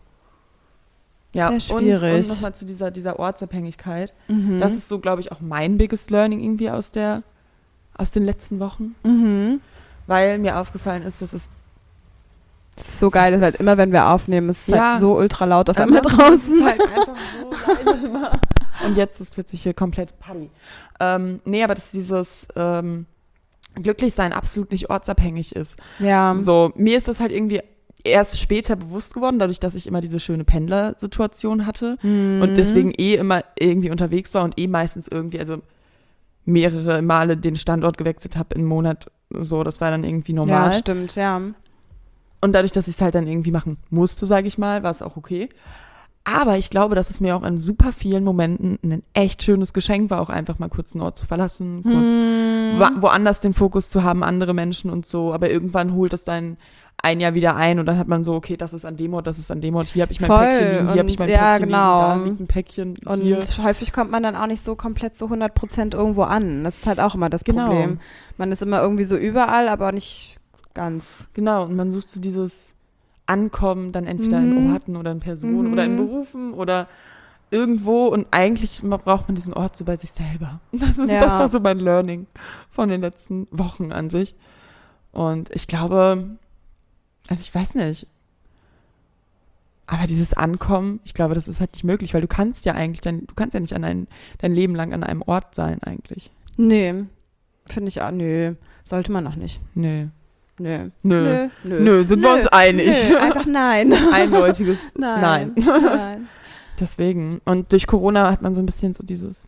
Speaker 2: Ja,
Speaker 1: Sehr
Speaker 2: und,
Speaker 1: schwierig.
Speaker 2: und nochmal zu dieser, dieser Ortsabhängigkeit.
Speaker 1: mhm.
Speaker 2: Das ist so, glaube ich, auch mein biggest learning irgendwie aus der, aus den letzten Wochen.
Speaker 1: mhm.
Speaker 2: Weil mir aufgefallen ist, dass es
Speaker 1: Das ist so
Speaker 2: Das
Speaker 1: geil,
Speaker 2: ist-
Speaker 1: dass halt immer, wenn wir aufnehmen, ist es
Speaker 2: Ja.
Speaker 1: halt so ultra laut auf
Speaker 2: Ja,
Speaker 1: einmal
Speaker 2: das
Speaker 1: draußen.
Speaker 2: ist halt einfach so leise immer. Und jetzt ist plötzlich hier komplett Party. Ähm, nee, aber dass dieses ähm, Glücklichsein absolut nicht ortsabhängig ist.
Speaker 1: Ja,
Speaker 2: So, mir ist das halt irgendwie erst später bewusst geworden, dadurch, dass ich immer diese schöne Pendlersituation hatte
Speaker 1: mhm.
Speaker 2: und deswegen eh immer irgendwie unterwegs war und eh meistens irgendwie, also mehrere Male den Standort gewechselt habe im Monat. So, das war dann irgendwie normal.
Speaker 1: Ja, stimmt, ja.
Speaker 2: Und dadurch, dass ich es halt dann irgendwie machen musste, sage ich mal, war es auch okay. Aber ich glaube, dass es mir auch in super vielen Momenten ein echt schönes Geschenk war, auch einfach mal kurz einen Ort zu verlassen, kurz
Speaker 1: Hm.
Speaker 2: wo- woanders den Fokus zu haben, andere Menschen und so. Aber irgendwann holt es dann ein Jahr wieder ein und dann hat man so, okay, das ist an dem Ort, das ist an dem Ort, hier habe ich mein
Speaker 1: Voll.
Speaker 2: Päckchen liegen, hier habe ich mein
Speaker 1: Und- ja,
Speaker 2: Päckchen
Speaker 1: genau.
Speaker 2: liegen, da liegt ein Päckchen,
Speaker 1: Und
Speaker 2: hier.
Speaker 1: häufig kommt man dann auch nicht so komplett so hundert Prozent irgendwo an. Das ist halt auch immer das
Speaker 2: Genau.
Speaker 1: Problem. Man ist immer irgendwie so überall, aber nicht ganz.
Speaker 2: Genau, und man sucht so dieses Ankommen dann entweder
Speaker 1: Mhm.
Speaker 2: in Orten oder in Personen
Speaker 1: Mhm.
Speaker 2: oder in Berufen oder irgendwo und eigentlich braucht man diesen Ort so bei sich selber. Das ist,
Speaker 1: Ja.
Speaker 2: das war so mein Learning von den letzten Wochen an sich. Und ich glaube, also ich weiß nicht, aber dieses Ankommen, ich glaube, das ist halt nicht möglich, weil du kannst ja eigentlich, dein, du kannst ja nicht an ein, dein Leben lang an einem Ort sein eigentlich.
Speaker 1: Nee, finde ich auch, nö, sollte man noch nicht.
Speaker 2: Nee.
Speaker 1: Nö.
Speaker 2: Nö.
Speaker 1: Nö,
Speaker 2: Nö, sind wir uns einig.
Speaker 1: Nö, einfach nein.
Speaker 2: Eindeutiges
Speaker 1: Nein.
Speaker 2: Nein.
Speaker 1: Nein.
Speaker 2: Deswegen. Und durch Corona hat man so ein bisschen so dieses,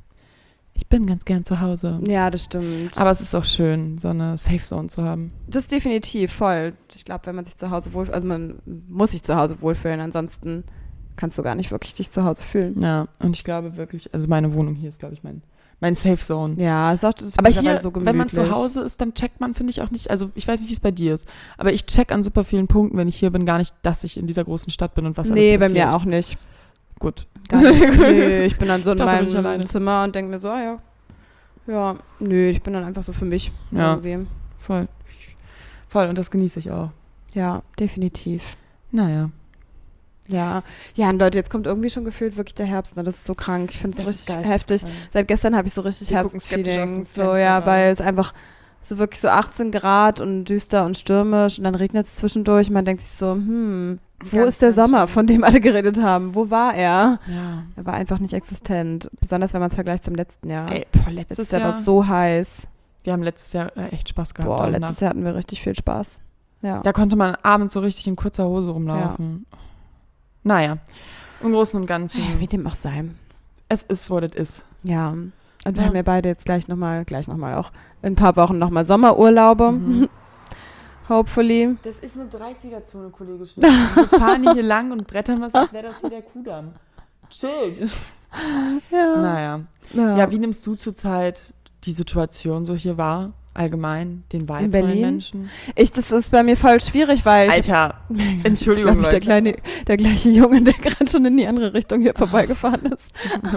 Speaker 2: ich bin ganz gern zu Hause.
Speaker 1: Ja, das stimmt.
Speaker 2: Aber es ist auch schön, so eine Safe Zone zu haben.
Speaker 1: das ist definitiv voll. Ich glaube, wenn man sich zu Hause wohlfühlt, also man muss sich zu Hause wohlfühlen, ansonsten kannst du gar nicht wirklich dich zu Hause fühlen.
Speaker 2: Ja, und ich glaube wirklich, also meine Wohnung hier ist, glaube ich, mein, mein Safe Zone.
Speaker 1: Ja, ist auch das ist
Speaker 2: Aber
Speaker 1: mittlerweile
Speaker 2: hier,
Speaker 1: so gemütlich.
Speaker 2: wenn man zu Hause ist, dann checkt man, finde ich, auch nicht, also ich weiß nicht, wie es bei dir ist, aber ich check an super vielen Punkten, wenn ich hier bin, gar nicht, dass ich in dieser großen Stadt bin und was
Speaker 1: Nee,
Speaker 2: alles
Speaker 1: bei
Speaker 2: passiert.
Speaker 1: mir auch nicht.
Speaker 2: Gut.
Speaker 1: Gar nicht. Nee, ich bin dann so in
Speaker 2: Ich dachte, da bin ich
Speaker 1: meinem
Speaker 2: alleine.
Speaker 1: Zimmer und denke mir so, ah, ja, ja, nö, ich bin dann einfach so für mich
Speaker 2: Ja.
Speaker 1: irgendwie.
Speaker 2: Voll. Voll, und das genieße ich auch.
Speaker 1: Ja, definitiv.
Speaker 2: Naja.
Speaker 1: Ja, ja, und Leute, jetzt kommt irgendwie schon gefühlt wirklich der Herbst, ne? Das ist so krank. Ich finde es
Speaker 2: Das ist
Speaker 1: richtig heftig.
Speaker 2: geisteskrank.
Speaker 1: Seit gestern habe ich so richtig
Speaker 2: Wir gucken skeptisch aus dem
Speaker 1: Herbstfeeling. So,
Speaker 2: Fenster
Speaker 1: ja,
Speaker 2: gerade.
Speaker 1: weil es einfach so wirklich so achtzehn Grad und düster und stürmisch und dann regnet es zwischendurch und man denkt sich so, hm, wo
Speaker 2: Ganz,
Speaker 1: ist der
Speaker 2: ganz
Speaker 1: Sommer,
Speaker 2: schlimm.
Speaker 1: von dem alle geredet haben? Wo war er?
Speaker 2: Ja.
Speaker 1: Er war einfach nicht existent. Besonders wenn man es vergleicht zum letzten Jahr.
Speaker 2: Ey, boah, letztes
Speaker 1: letztes Jahr
Speaker 2: Jahr,
Speaker 1: war es so heiß.
Speaker 2: wir haben letztes Jahr äh, echt Spaß gehabt.
Speaker 1: Boah,
Speaker 2: alle
Speaker 1: letztes
Speaker 2: nachts.
Speaker 1: Jahr hatten wir richtig viel Spaß. Ja.
Speaker 2: Da konnte man abends so richtig in kurzer Hose rumlaufen. Naja, im Großen und Ganzen,
Speaker 1: Ja, wie dem auch sei.
Speaker 2: es ist, what it is.
Speaker 1: Ja. Und wir
Speaker 2: Ja.
Speaker 1: haben ja beide jetzt gleich nochmal, gleich nochmal auch in ein paar Wochen nochmal Sommerurlaube.
Speaker 2: Mhm.
Speaker 1: Hopefully.
Speaker 2: Das ist eine dreißiger-Zone, Kollege Schmidt. Wir fahren die hier lang und brettern was, als wäre das hier der Kudamm. Chillt.
Speaker 1: Ja.
Speaker 2: Naja.
Speaker 1: Ja.
Speaker 2: Ja, wie nimmst du zurzeit die Situation so hier wahr? Allgemein, den Vibe
Speaker 1: In
Speaker 2: von den
Speaker 1: Berlin?
Speaker 2: Menschen?
Speaker 1: Ich, das ist bei mir voll schwierig, weil ich
Speaker 2: Alter,
Speaker 1: Das
Speaker 2: Entschuldigung,
Speaker 1: ist, glaub ich, der,
Speaker 2: Leute.
Speaker 1: kleine, der gleiche Junge, der gerade schon in die andere Richtung hier vorbeigefahren ist.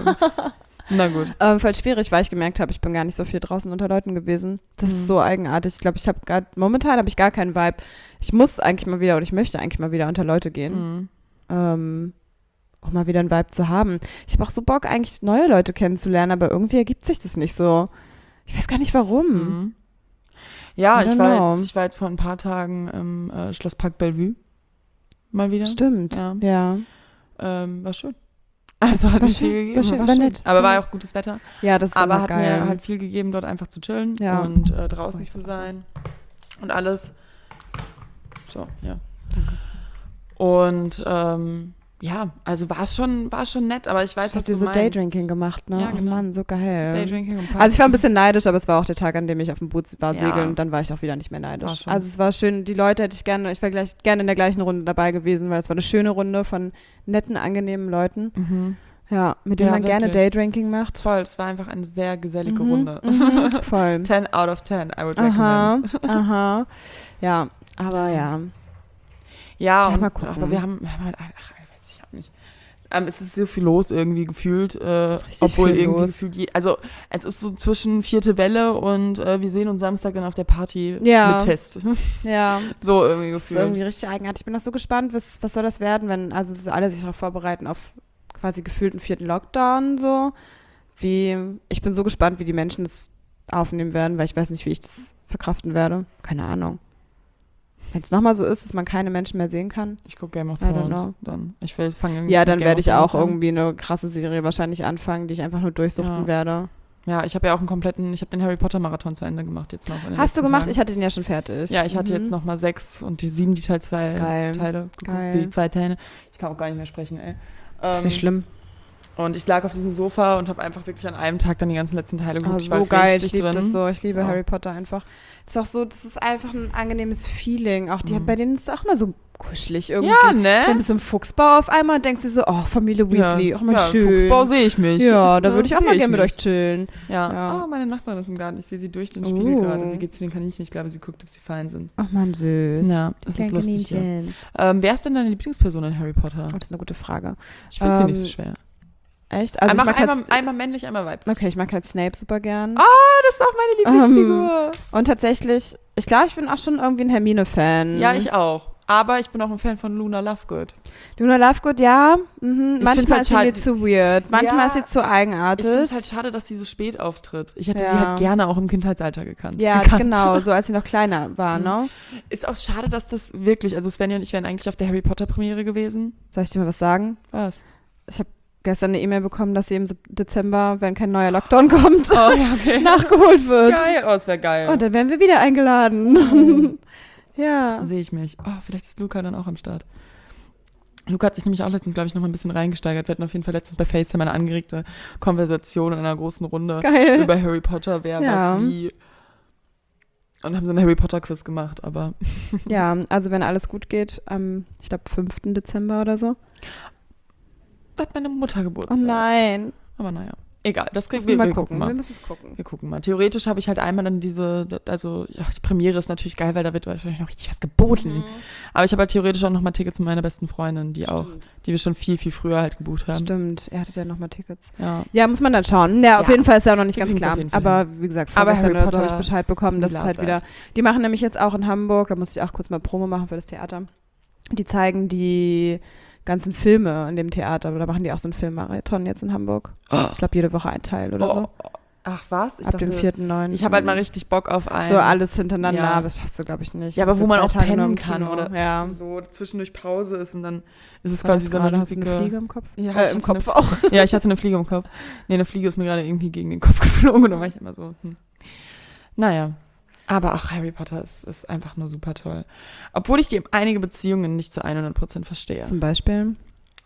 Speaker 2: Na gut.
Speaker 1: Ähm, voll schwierig, weil ich gemerkt habe, ich bin gar nicht so viel draußen unter Leuten gewesen. Das
Speaker 2: Mhm.
Speaker 1: ist so eigenartig. Ich glaube, ich habe gerade, momentan habe ich gar keinen Vibe. Ich muss eigentlich mal wieder, oder ich möchte eigentlich mal wieder unter Leute gehen.
Speaker 2: Mhm.
Speaker 1: Ähm, auch mal wieder einen Vibe zu haben. Ich habe auch so Bock, eigentlich neue Leute kennenzulernen, aber irgendwie ergibt sich das nicht so. Ich weiß gar nicht warum.
Speaker 2: Mhm. Ja,
Speaker 1: I
Speaker 2: ich
Speaker 1: don't
Speaker 2: war,
Speaker 1: know.
Speaker 2: jetzt, ich war jetzt vor ein paar Tagen im äh, Schlosspark Bellevue. Mal wieder.
Speaker 1: Stimmt,
Speaker 2: Ja.
Speaker 1: ja.
Speaker 2: Ähm, war schön. Also hat
Speaker 1: War
Speaker 2: mir
Speaker 1: schön,
Speaker 2: viel gegeben.
Speaker 1: war schön, war nett.
Speaker 2: Aber war
Speaker 1: Ja.
Speaker 2: ja auch gutes Wetter.
Speaker 1: Ja, das ist
Speaker 2: Aber
Speaker 1: immer
Speaker 2: hat
Speaker 1: geil.
Speaker 2: mir halt viel gegeben, dort einfach zu chillen
Speaker 1: Ja.
Speaker 2: und äh, draußen
Speaker 1: Oh, ich
Speaker 2: zu
Speaker 1: auch.
Speaker 2: sein und alles. So, ja.
Speaker 1: Danke.
Speaker 2: Und ähm, ja, also war schon, war schon nett, aber ich weiß,
Speaker 1: Ich
Speaker 2: was
Speaker 1: hab dir
Speaker 2: du
Speaker 1: so
Speaker 2: meinst.
Speaker 1: Daydrinking gemacht, ne?
Speaker 2: Ja,
Speaker 1: Oh
Speaker 2: genau.
Speaker 1: Mann, so geil.
Speaker 2: Daydrinking und Party.
Speaker 1: Also ich war ein bisschen neidisch, aber es war auch der Tag, an dem ich auf dem Boot war
Speaker 2: Ja.
Speaker 1: segeln und dann war ich auch wieder nicht mehr
Speaker 2: War
Speaker 1: neidisch.
Speaker 2: schon.
Speaker 1: Also es war schön, die Leute hätte ich gerne, ich wäre gleich gerne in der gleichen Runde dabei gewesen, weil es war eine schöne Runde von netten, angenehmen Leuten.
Speaker 2: Mhm.
Speaker 1: Ja, mit denen
Speaker 2: Ja,
Speaker 1: man gerne
Speaker 2: wirklich.
Speaker 1: Daydrinking macht.
Speaker 2: Toll, es war einfach eine sehr gesellige
Speaker 1: Mhm,
Speaker 2: Runde.
Speaker 1: mhm, voll.
Speaker 2: ten out of ten, I would
Speaker 1: Aha,
Speaker 2: recommend.
Speaker 1: aha. Ja, aber ja.
Speaker 2: Ja,
Speaker 1: Ja,
Speaker 2: und,
Speaker 1: mal gucken.
Speaker 2: aber wir haben, wir haben halt, ach, ich weiß ich auch nicht. Ähm, es ist so viel los irgendwie gefühlt, äh,
Speaker 1: ist richtig
Speaker 2: obwohl
Speaker 1: viel
Speaker 2: irgendwie
Speaker 1: los.
Speaker 2: gefühlt, je, also es ist so zwischen vierte Welle und äh, wir sehen uns Samstag dann auf der Party
Speaker 1: Ja.
Speaker 2: mit Test.
Speaker 1: Ja,
Speaker 2: So irgendwie
Speaker 1: das ist
Speaker 2: gefühlt.
Speaker 1: irgendwie richtig eigenartig. Ich bin auch so gespannt, was, was soll das werden, wenn also so alle sich darauf vorbereiten auf quasi gefühlten vierten Lockdown so. Wie, ich bin so gespannt, wie die Menschen das aufnehmen werden, weil ich weiß nicht, wie ich das verkraften werde. Keine Ahnung. Wenn es nochmal so ist, dass man keine Menschen mehr sehen kann.
Speaker 2: Ich gucke Game of
Speaker 1: I don't
Speaker 2: Thrones.
Speaker 1: know.
Speaker 2: Dann. Ich will fange irgendwie
Speaker 1: Ja,
Speaker 2: mit
Speaker 1: dann
Speaker 2: Game
Speaker 1: werde
Speaker 2: of
Speaker 1: ich auch
Speaker 2: Thrones an.
Speaker 1: irgendwie eine krasse Serie wahrscheinlich anfangen, die ich einfach nur durchsuchten
Speaker 2: Ja.
Speaker 1: werde.
Speaker 2: Ja, ich habe ja auch einen kompletten, ich habe den Harry Potter Marathon zu Ende gemacht jetzt noch. in den
Speaker 1: Hast du
Speaker 2: letzten
Speaker 1: gemacht?
Speaker 2: Tagen.
Speaker 1: Ich hatte den ja schon fertig.
Speaker 2: Ja, ich hatte
Speaker 1: Mhm.
Speaker 2: jetzt noch mal sechs und die sieben, die Teil zwei
Speaker 1: Geil.
Speaker 2: Teile geguckt.
Speaker 1: Geil.
Speaker 2: Die zwei Teile. Ich kann auch gar nicht mehr sprechen, ey.
Speaker 1: Das ist
Speaker 2: Ähm,
Speaker 1: nicht schlimm.
Speaker 2: Und ich lag auf diesem Sofa und habe einfach wirklich an einem Tag dann die ganzen letzten Teile geguckt.
Speaker 1: Oh,
Speaker 2: ich
Speaker 1: so
Speaker 2: war
Speaker 1: geil,
Speaker 2: richtig
Speaker 1: ich liebe
Speaker 2: drin.
Speaker 1: das so. Ich liebe
Speaker 2: Ja.
Speaker 1: Harry Potter einfach. Das ist auch so, das ist einfach ein angenehmes Feeling. Auch die,
Speaker 2: Mhm.
Speaker 1: bei denen ist es auch immer so kuschelig irgendwie.
Speaker 2: Ja, ne?
Speaker 1: Dann bist du im Fuchsbau auf einmal und denkst dir so, oh, Familie Weasley,
Speaker 2: ja.
Speaker 1: auch mal
Speaker 2: ja,
Speaker 1: schön.
Speaker 2: Fuchsbau sehe ich mich.
Speaker 1: Ja, da
Speaker 2: Ja,
Speaker 1: würde ich auch
Speaker 2: seh
Speaker 1: mal
Speaker 2: ich
Speaker 1: gerne mit
Speaker 2: mich.
Speaker 1: euch chillen.
Speaker 2: Ja.
Speaker 1: Ja.
Speaker 2: Oh, meine Nachbarin ist im Garten. Ich sehe sie durch den Spiegel
Speaker 1: Uh.
Speaker 2: gerade. Sie geht zu den Kaninchen. Ich glaube, sie guckt, ob sie fein sind.
Speaker 1: Ach man, süß.
Speaker 2: Ja, das ist
Speaker 1: Kleine
Speaker 2: lustig. Ja.
Speaker 1: Kaninchens.
Speaker 2: Ähm, wer ist denn deine Lieblingsperson in Harry Potter?
Speaker 1: Oh, das ist eine gute Frage.
Speaker 2: Ich finde sie
Speaker 1: ähm,
Speaker 2: nicht so schwer.
Speaker 1: Echt? Also
Speaker 2: Mach
Speaker 1: ich mag
Speaker 2: einmal,
Speaker 1: halt,
Speaker 2: einmal männlich, einmal weiblich.
Speaker 1: okay, ich mag halt Snape super gern.
Speaker 2: Ah, das ist auch meine Lieblingsfigur.
Speaker 1: Und tatsächlich, ich glaube, ich bin auch schon irgendwie ein Hermine-Fan.
Speaker 2: Ja, ich auch. Aber ich bin auch ein Fan von Luna Lovegood.
Speaker 1: Luna Lovegood, ja. Mhm.
Speaker 2: Ich find's
Speaker 1: Manchmal
Speaker 2: halt
Speaker 1: ist sie mir
Speaker 2: schade-
Speaker 1: zu weird. Manchmal
Speaker 2: Ja,
Speaker 1: ist sie zu
Speaker 2: Ich
Speaker 1: eigenartig.
Speaker 2: finde es halt schade, dass sie so spät auftritt. Ich hätte sie
Speaker 1: Ja.
Speaker 2: halt gerne auch im Kindheitsalter gekannt.
Speaker 1: ja,
Speaker 2: gekannt.
Speaker 1: genau, so als sie noch kleiner war,
Speaker 2: Mhm.
Speaker 1: ne?
Speaker 2: Ist auch schade, dass das wirklich, also Svenja und ich wären eigentlich auf der Harry Potter Premiere gewesen.
Speaker 1: Soll ich dir mal was sagen?
Speaker 2: Was?
Speaker 1: Ich habe gestern eine E-Mail bekommen, dass sie im Dezember, wenn kein neuer Lockdown kommt,
Speaker 2: Oh ja, okay.
Speaker 1: nachgeholt wird.
Speaker 2: Geil, oh, das wäre geil.
Speaker 1: Und dann werden wir wieder eingeladen. ja.
Speaker 2: Sehe ich mich. Oh, vielleicht ist Luca dann auch am Start. Luca hat sich nämlich auch letztens, glaube ich, noch mal ein bisschen reingesteigert. Wir hatten auf jeden Fall letztens bei FaceTime eine angeregte Konversation in einer großen Runde
Speaker 1: Geil.
Speaker 2: über Harry Potter, wer
Speaker 1: Ja.
Speaker 2: was wie. Und haben so einen Harry Potter Quiz gemacht, aber
Speaker 1: Ja, also wenn alles gut geht, am, ich glaube, fünften Dezember oder so.
Speaker 2: da hat meine Mutter
Speaker 1: Oh
Speaker 2: Geburtstag.
Speaker 1: nein.
Speaker 2: Aber naja, egal, das kriegen
Speaker 1: Müssen
Speaker 2: wir,
Speaker 1: wir
Speaker 2: wir
Speaker 1: mal
Speaker 2: gucken
Speaker 1: gucken.
Speaker 2: mal.
Speaker 1: Wir müssen es gucken.
Speaker 2: Wir gucken mal. Theoretisch habe ich halt einmal dann diese, also ja, die Premiere ist natürlich geil, weil da wird wahrscheinlich noch richtig was geboten. Aber ich habe halt theoretisch auch noch mal Tickets mit meiner besten Freundin, die auch, die wir schon viel, viel früher halt gebucht haben.
Speaker 1: Stimmt, er hatte ja nochmal Tickets.
Speaker 2: Ja.
Speaker 1: Ja, muss man dann schauen. Ja, auf
Speaker 2: Ja,
Speaker 1: jeden Fall ist ja auch noch nicht
Speaker 2: wir
Speaker 1: ganz
Speaker 2: kriegen's
Speaker 1: klar.
Speaker 2: auf jeden Fall
Speaker 1: Aber wie gesagt,
Speaker 2: Aber
Speaker 1: vorgestern
Speaker 2: Harry
Speaker 1: oder so habe ich
Speaker 2: Potter,
Speaker 1: Bescheid bekommen, dass
Speaker 2: we
Speaker 1: es
Speaker 2: love
Speaker 1: halt wieder,
Speaker 2: that.
Speaker 1: die machen nämlich jetzt auch in Hamburg, da musste ich auch kurz mal Promo machen für das Theater. Die zeigen die ganzen Filme in dem Theater, da machen die auch so einen Filmmarathon jetzt in Hamburg.
Speaker 2: Oh.
Speaker 1: Ich glaube, jede Woche ein Teil oder so.
Speaker 2: Oh. Ach was? Ich
Speaker 1: Ab
Speaker 2: dachte,
Speaker 1: dem vierten neunten
Speaker 2: ich habe halt mal richtig Bock auf einen.
Speaker 1: So alles hintereinander,
Speaker 2: Ja.
Speaker 1: aber das schaffst du, glaube ich, nicht.
Speaker 2: Ja, aber
Speaker 1: Bist
Speaker 2: wo
Speaker 1: du
Speaker 2: man
Speaker 1: zwei
Speaker 2: auch
Speaker 1: Tage nur
Speaker 2: pennen
Speaker 1: im
Speaker 2: kann
Speaker 1: Kino.
Speaker 2: oder
Speaker 1: Ja.
Speaker 2: so zwischendurch Pause ist und dann ist es
Speaker 1: War
Speaker 2: quasi
Speaker 1: das
Speaker 2: so eine
Speaker 1: gerade? Hast du
Speaker 2: riesige...
Speaker 1: eine Fliege im Kopf?
Speaker 2: Ja, ich
Speaker 1: äh, im
Speaker 2: hatte
Speaker 1: Kopf
Speaker 2: eine,
Speaker 1: auch.
Speaker 2: Ja, ich hatte eine Fliege im Kopf. Nee, eine Fliege ist mir gerade irgendwie gegen den Kopf geflogen und dann war ich immer so, hm. Naja. Aber auch Harry Potter ist, ist einfach nur super toll. Obwohl ich die einige Beziehungen nicht zu hundert Prozent verstehe.
Speaker 1: Zum Beispiel.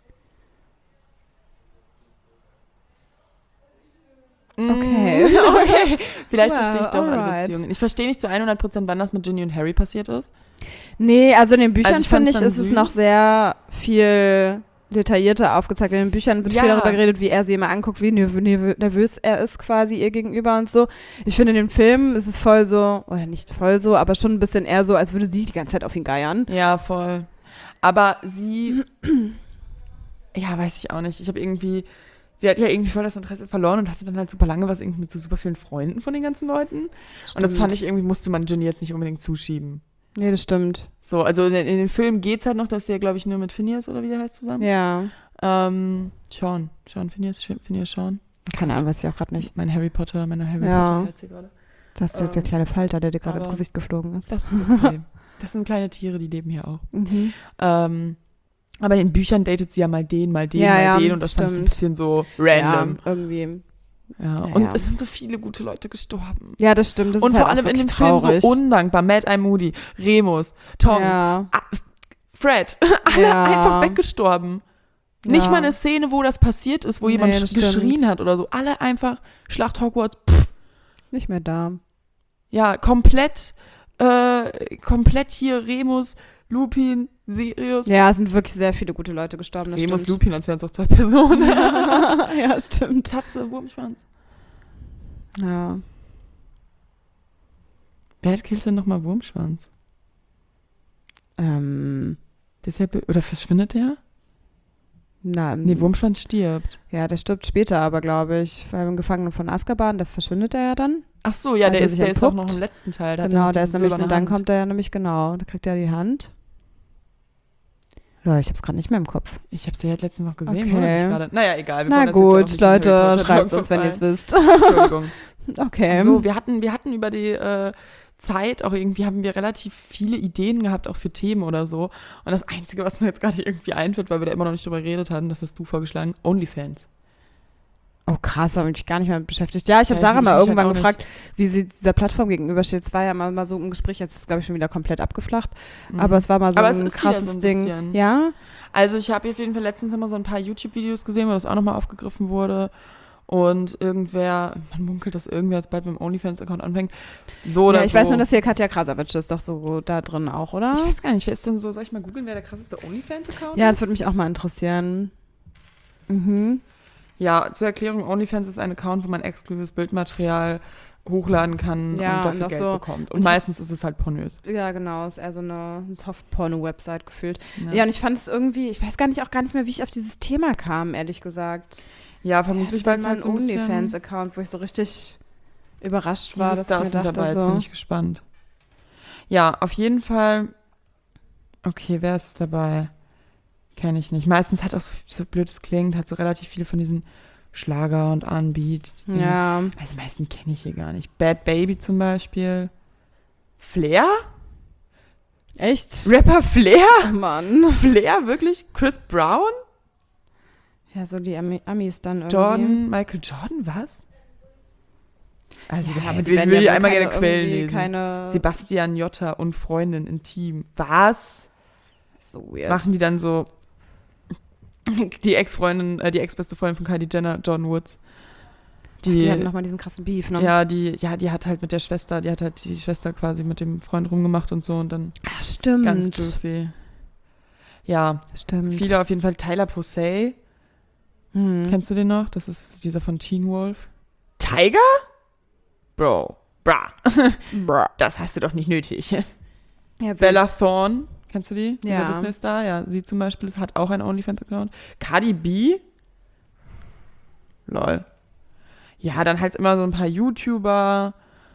Speaker 1: Okay.
Speaker 2: okay. Vielleicht
Speaker 1: Well,
Speaker 2: verstehe ich doch alle
Speaker 1: alright.
Speaker 2: Beziehungen. Ich verstehe nicht zu hundert Prozent, wann das mit Ginny und Harry passiert ist.
Speaker 1: Nee, also in den Büchern,
Speaker 2: Also ich
Speaker 1: finde
Speaker 2: fand's
Speaker 1: ich,
Speaker 2: dann
Speaker 1: ist es
Speaker 2: süß.
Speaker 1: noch sehr viel detaillierter aufgezeigt. In den Büchern wird
Speaker 2: Ja.
Speaker 1: viel darüber geredet, wie er sie immer anguckt, wie nerv- nerv- nervös er ist quasi ihr gegenüber und so. Ich finde, in den Filmen ist es voll so, oder nicht voll so, aber schon ein bisschen eher so, als würde sie die ganze Zeit auf ihn geiern.
Speaker 2: Ja, voll. Aber sie, ja, weiß ich auch nicht. Ich habe irgendwie, sie hat ja irgendwie voll das Interesse verloren und hatte dann halt super lange was irgendwie mit so super vielen Freunden von den ganzen Leuten. Und das fand ich irgendwie, musste man Ginny jetzt nicht unbedingt zuschieben.
Speaker 1: Nee, das stimmt.
Speaker 2: So, also in, in den Filmen geht's halt noch, dass sie ja, glaube ich, nur mit Phineas oder wie der heißt zusammen.
Speaker 1: Ja.
Speaker 2: Ähm, Sean. Sean Phineas, Phineas Sean.
Speaker 1: Keine Ahnung, weiß ich auch gerade nicht.
Speaker 2: Mein Harry Potter, meine Harry
Speaker 1: Ja.
Speaker 2: Potter Herz hier gerade.
Speaker 1: Das ist jetzt der
Speaker 2: Ähm,
Speaker 1: kleine Falter, der dir gerade ins
Speaker 2: aber-
Speaker 1: Gesicht geflogen ist.
Speaker 2: Das ist okay. Das sind kleine Tiere, die leben hier auch.
Speaker 1: Mhm.
Speaker 2: Ähm, aber in den Büchern datet sie ja mal den, mal den,
Speaker 1: Ja,
Speaker 2: mal
Speaker 1: ja,
Speaker 2: den und das fand ich so ein
Speaker 1: stimmt.
Speaker 2: bisschen so random.
Speaker 1: Ja, irgendwie.
Speaker 2: Ja.
Speaker 1: Ja,
Speaker 2: Und
Speaker 1: ja.
Speaker 2: es sind so viele gute Leute gestorben.
Speaker 1: Ja, das stimmt. Das
Speaker 2: und
Speaker 1: ist
Speaker 2: vor
Speaker 1: halt
Speaker 2: allem
Speaker 1: auch
Speaker 2: in den
Speaker 1: wirklich
Speaker 2: Filmen
Speaker 1: traurig.
Speaker 2: so undankbar. Mad Eye Moody, Remus, Tonks,
Speaker 1: Ja.
Speaker 2: ah, Fred. Alle
Speaker 1: Ja.
Speaker 2: einfach weggestorben. Nicht
Speaker 1: Ja.
Speaker 2: mal eine Szene, wo das passiert ist, wo
Speaker 1: Nee,
Speaker 2: jemand
Speaker 1: das
Speaker 2: geschrien
Speaker 1: stimmt.
Speaker 2: hat oder so. Alle einfach Schlacht Hogwarts. Pff.
Speaker 1: Nicht mehr da.
Speaker 2: Ja, komplett, äh, komplett hier Remus, Lupin, Sirius.
Speaker 1: Ja, es sind wirklich sehr viele gute Leute gestorben. Das
Speaker 2: Remus,
Speaker 1: stimmt.
Speaker 2: Lupin, als wären es auch zwei Personen.
Speaker 1: Ja, stimmt.
Speaker 2: Tatze, Wurmschwanz.
Speaker 1: Ja.
Speaker 2: Wer killt denn nochmal Wurmschwanz?
Speaker 1: Ähm,
Speaker 2: Deshalb, oder verschwindet der?
Speaker 1: na,
Speaker 2: Nee, Wurmschwanz stirbt.
Speaker 1: ja, der stirbt später, aber glaube ich, beim Gefangenen von Azkaban, da verschwindet er ja dann.
Speaker 2: Ach so, ja,
Speaker 1: Als
Speaker 2: der
Speaker 1: er
Speaker 2: ist,
Speaker 1: sich
Speaker 2: der ist auch
Speaker 1: entpuppt.
Speaker 2: noch im letzten Teil. Da hat
Speaker 1: Genau,
Speaker 2: er
Speaker 1: der
Speaker 2: diese
Speaker 1: ist nämlich,
Speaker 2: silberne
Speaker 1: und dann
Speaker 2: Hand.
Speaker 1: kommt er ja nämlich, genau, da kriegt er die Hand. Leute, ich hab's gerade nicht mehr im Kopf.
Speaker 2: Ich habe sie halt letztens noch gesehen.
Speaker 1: Okay.
Speaker 2: wundert mich gerade. Naja, egal. Wir
Speaker 1: Na
Speaker 2: wollen das jetzt auch
Speaker 1: gut,
Speaker 2: nicht in Harry
Speaker 1: Leute,
Speaker 2: Potter
Speaker 1: schreibt's
Speaker 2: Talk
Speaker 1: uns, wenn ihr es
Speaker 2: verfallen.
Speaker 1: wisst.
Speaker 2: Entschuldigung.
Speaker 1: Okay.
Speaker 2: So, wir hatten, wir hatten über die äh, Zeit auch irgendwie, haben wir relativ viele Ideen gehabt, auch für Themen oder so. Und das Einzige, was mir jetzt gerade irgendwie einfällt, weil wir da immer noch nicht drüber geredet hatten, das hast du vorgeschlagen, OnlyFans.
Speaker 1: Oh krass, habe mich gar nicht mehr mit beschäftigt. Ja, ich habe
Speaker 2: Ja,
Speaker 1: Sarah
Speaker 2: ich
Speaker 1: mal
Speaker 2: mich
Speaker 1: irgendwann
Speaker 2: halt auch
Speaker 1: gefragt, wie sie dieser Plattform gegenübersteht. Es war ja mal, mal so ein Gespräch, jetzt ist es glaube ich schon wieder komplett abgeflacht.
Speaker 2: Mhm.
Speaker 1: Aber es war mal so
Speaker 2: Aber
Speaker 1: ein
Speaker 2: es ist wieder
Speaker 1: krasses
Speaker 2: so ein
Speaker 1: Ding.
Speaker 2: bisschen.
Speaker 1: Ja?
Speaker 2: Also ich habe auf jeden Fall letztens immer so ein paar YouTube-Videos gesehen, wo das auch nochmal aufgegriffen wurde. Und irgendwer, man munkelt, dass irgendwer jetzt bald mit dem OnlyFans-Account anfängt. So oder
Speaker 1: Ja, ich
Speaker 2: so.
Speaker 1: weiß nur, dass hier Katja Krasavic ist doch so da drin auch, oder?
Speaker 2: Ich weiß gar nicht, wer ist denn so, soll ich mal googeln, wer der krasseste OnlyFans-Account
Speaker 1: Ja,
Speaker 2: ist?
Speaker 1: das würde mich auch mal interessieren. Mhm.
Speaker 2: Ja, zur Erklärung, OnlyFans ist ein Account, wo man exklusives Bildmaterial hochladen kann
Speaker 1: Ja,
Speaker 2: und dafür
Speaker 1: und auch
Speaker 2: Geld
Speaker 1: so-
Speaker 2: bekommt. Und,
Speaker 1: und ich-
Speaker 2: meistens ist es halt pornös.
Speaker 1: Ja, genau, ist eher so eine Soft-Porno-Website gefühlt.
Speaker 2: Ja,
Speaker 1: Ja, und ich fand es irgendwie, ich weiß gar nicht, auch gar nicht mehr, wie ich auf dieses Thema kam, ehrlich gesagt.
Speaker 2: ja vermutlich, weil es halt so ein bisschen...
Speaker 1: OnlyFans-Account, wo ich so richtig überrascht war,
Speaker 2: Dieses
Speaker 1: dass
Speaker 2: da
Speaker 1: ich
Speaker 2: ist
Speaker 1: mir
Speaker 2: mit
Speaker 1: dachte,
Speaker 2: dabei, jetzt
Speaker 1: so,
Speaker 2: bin ich gespannt. Ja, auf jeden Fall. Okay, wer ist dabei? Kenne ich nicht. Meistens hat auch so, so blöd es klingt, hat so relativ viele von diesen Schlager und R and B.
Speaker 1: ja,
Speaker 2: Also die meisten kenne ich hier gar nicht. Bad Baby zum Beispiel. Flair?
Speaker 1: echt?
Speaker 2: Rapper Flair?
Speaker 1: Oh Mann.
Speaker 2: Flair, wirklich? Chris Brown?
Speaker 1: Ja, so die Ami Amis dann irgendwie.
Speaker 2: Jordan? Michael Jordan, was? Also,
Speaker 1: Ja,
Speaker 2: da
Speaker 1: aber die
Speaker 2: will
Speaker 1: werden
Speaker 2: will ich
Speaker 1: ja wohl
Speaker 2: einmal
Speaker 1: keine,
Speaker 2: gerne Quellen
Speaker 1: irgendwie
Speaker 2: lesen.
Speaker 1: keine,
Speaker 2: Sebastian Jotta und Freundin intim. Was?
Speaker 1: so weird.
Speaker 2: Machen die dann so die Ex-Freundin, äh, die ex-beste Freundin von Kylie Jenner, Jordan Woods. Die,
Speaker 1: Die hatten nochmal diesen krassen Beef, ne?
Speaker 2: ja, die, ja, die hat halt mit der Schwester, die hat halt die Schwester quasi mit dem Freund rumgemacht und so und dann
Speaker 1: Ach, stimmt.
Speaker 2: ganz juicy. Ja,
Speaker 1: Stimmt.
Speaker 2: viele auf jeden Fall. Tyler Posey,
Speaker 1: Hm.
Speaker 2: kennst du den noch? Das ist dieser von Teen Wolf. Tiger? Bro, bra,
Speaker 1: Bruh.
Speaker 2: das hast du doch nicht nötig.
Speaker 1: Ja,
Speaker 2: Bella Thorne, kennst du die? Dieser
Speaker 1: Ja.
Speaker 2: Disney-Star, ja. Sie zum Beispiel hat auch einen OnlyFans-Account. Cardi B? Lol. Ja, dann halt immer so ein paar YouTuber,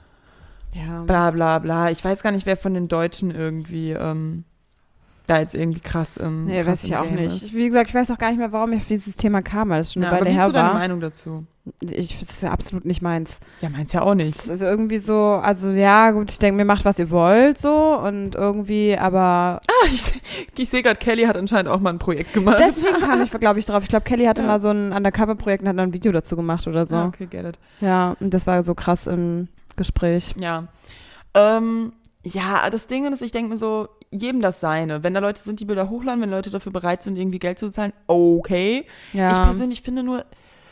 Speaker 1: ja.
Speaker 2: bla bla bla. Ich weiß gar nicht, wer von den Deutschen irgendwie ähm, da jetzt irgendwie krass im
Speaker 1: Nee,
Speaker 2: krass
Speaker 1: weiß
Speaker 2: im
Speaker 1: ich auch
Speaker 2: Game
Speaker 1: nicht.
Speaker 2: ist.
Speaker 1: Wie gesagt, ich weiß auch gar nicht mehr, warum ich auf dieses Thema kam, weil es schon
Speaker 2: Ja,
Speaker 1: eine
Speaker 2: aber
Speaker 1: Weile
Speaker 2: wie ist
Speaker 1: her
Speaker 2: so deine
Speaker 1: war.
Speaker 2: Meinung dazu?
Speaker 1: Ich, das ist ja absolut nicht meins.
Speaker 2: Ja, meins ja auch nicht.
Speaker 1: Es ist also irgendwie so, also ja, gut, ich denke, mir macht, was ihr wollt, so und irgendwie, aber
Speaker 2: Ah, ich, ich sehe gerade, Kelly hat anscheinend auch mal ein Projekt gemacht.
Speaker 1: deswegen kam ich, glaube ich, drauf. Ich glaube, Kelly hatte
Speaker 2: Ja.
Speaker 1: mal so ein Undercover-Projekt und hat dann ein Video dazu gemacht oder so.
Speaker 2: Ah, okay, get it.
Speaker 1: Ja, und das war so krass im Gespräch.
Speaker 2: Ja. Ähm, ja, das Ding ist, ich denke mir so, jedem das Seine. Wenn da Leute sind, die Bilder hochladen, wenn Leute dafür bereit sind, irgendwie Geld zu zahlen, okay.
Speaker 1: Ja.
Speaker 2: Ich persönlich finde nur,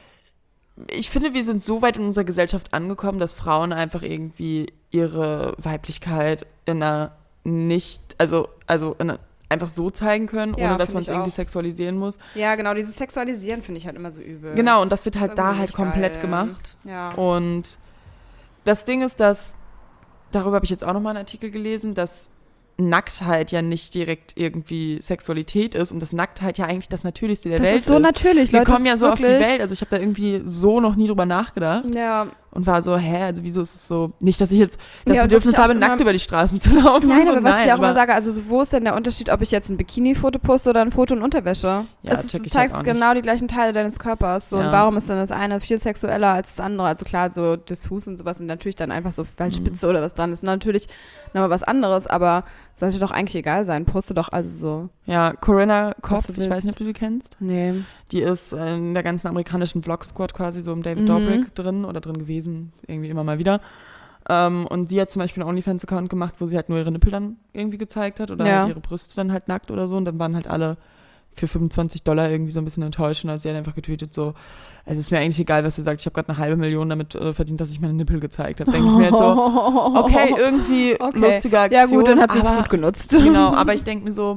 Speaker 2: ich finde, wir sind so weit in unserer Gesellschaft angekommen, dass Frauen einfach irgendwie ihre Weiblichkeit in einer nicht, also, also in einer, einfach so zeigen können,
Speaker 1: Ja,
Speaker 2: ohne dass
Speaker 1: finde
Speaker 2: man es
Speaker 1: ich
Speaker 2: irgendwie
Speaker 1: auch.
Speaker 2: sexualisieren muss.
Speaker 1: Ja, genau, dieses Sexualisieren finde ich halt immer so übel.
Speaker 2: Genau, und das wird
Speaker 1: Das
Speaker 2: halt
Speaker 1: ist
Speaker 2: da
Speaker 1: irgendwie
Speaker 2: halt
Speaker 1: nicht
Speaker 2: komplett
Speaker 1: geil.
Speaker 2: gemacht.
Speaker 1: Ja.
Speaker 2: Und das Ding ist, dass, darüber habe ich jetzt auch nochmal einen Artikel gelesen, dass Nacktheit ja nicht direkt irgendwie Sexualität ist und dass Nacktheit ja eigentlich das Natürlichste der
Speaker 1: Das
Speaker 2: Welt
Speaker 1: ist so natürlich,
Speaker 2: Wir
Speaker 1: Leute.
Speaker 2: kommen ja
Speaker 1: das ist
Speaker 2: so auf die
Speaker 1: wirklich-
Speaker 2: Welt, also ich habe da irgendwie so noch nie drüber nachgedacht
Speaker 1: Ja.
Speaker 2: und war so, hä, also wieso ist es so, nicht, dass ich jetzt das
Speaker 1: Ja, und
Speaker 2: Bedürfnis
Speaker 1: was ich auch
Speaker 2: habe,
Speaker 1: immer-
Speaker 2: nackt über die Straßen zu laufen.
Speaker 1: Nein,
Speaker 2: so,
Speaker 1: aber was ich auch immer
Speaker 2: aber-
Speaker 1: sage, also so, wo ist denn der Unterschied, ob ich jetzt ein Bikini-Foto poste oder ein Foto in Unterwäsche?
Speaker 2: Ja,
Speaker 1: es ist,
Speaker 2: check
Speaker 1: du
Speaker 2: ich halt
Speaker 1: zeigst
Speaker 2: auch nicht.
Speaker 1: genau die gleichen Teile deines Körpers. So,
Speaker 2: Ja.
Speaker 1: Und warum ist denn das eine viel sexueller als das andere? Also klar, so Dessous und sowas sind natürlich dann einfach so, weil
Speaker 2: Mhm.
Speaker 1: Spitze oder was dran ist. Natürlich nochmal was anderes, aber sollte doch eigentlich egal sein. Poste doch also so.
Speaker 2: Ja, Corinna Kopf,
Speaker 1: du
Speaker 2: ich weiß
Speaker 1: willst.
Speaker 2: nicht, ob du die kennst.
Speaker 1: Nee.
Speaker 2: Die ist in der ganzen amerikanischen Vlog-Squad quasi so im David
Speaker 1: Mhm.
Speaker 2: Dobrik drin oder drin gewesen, irgendwie immer mal wieder. Ähm, und sie hat zum Beispiel einen OnlyFans-Account gemacht, wo sie halt nur ihre Nippel dann irgendwie gezeigt hat oder
Speaker 1: Ja.
Speaker 2: halt ihre Brüste dann halt nackt oder so. Und dann waren halt alle für fünfundzwanzig Dollar irgendwie so ein bisschen enttäuscht und hat sie hat einfach getweetet so, also ist mir eigentlich egal, was sie sagt, ich habe gerade eine halbe Million damit äh, verdient, dass ich meine Nippel gezeigt habe. Denke ich mir jetzt so, okay, irgendwie
Speaker 1: Okay.
Speaker 2: lustige Aktion.
Speaker 1: Ja gut, dann hat sie es
Speaker 2: aber-
Speaker 1: gut genutzt.
Speaker 2: Genau, aber ich denke mir so,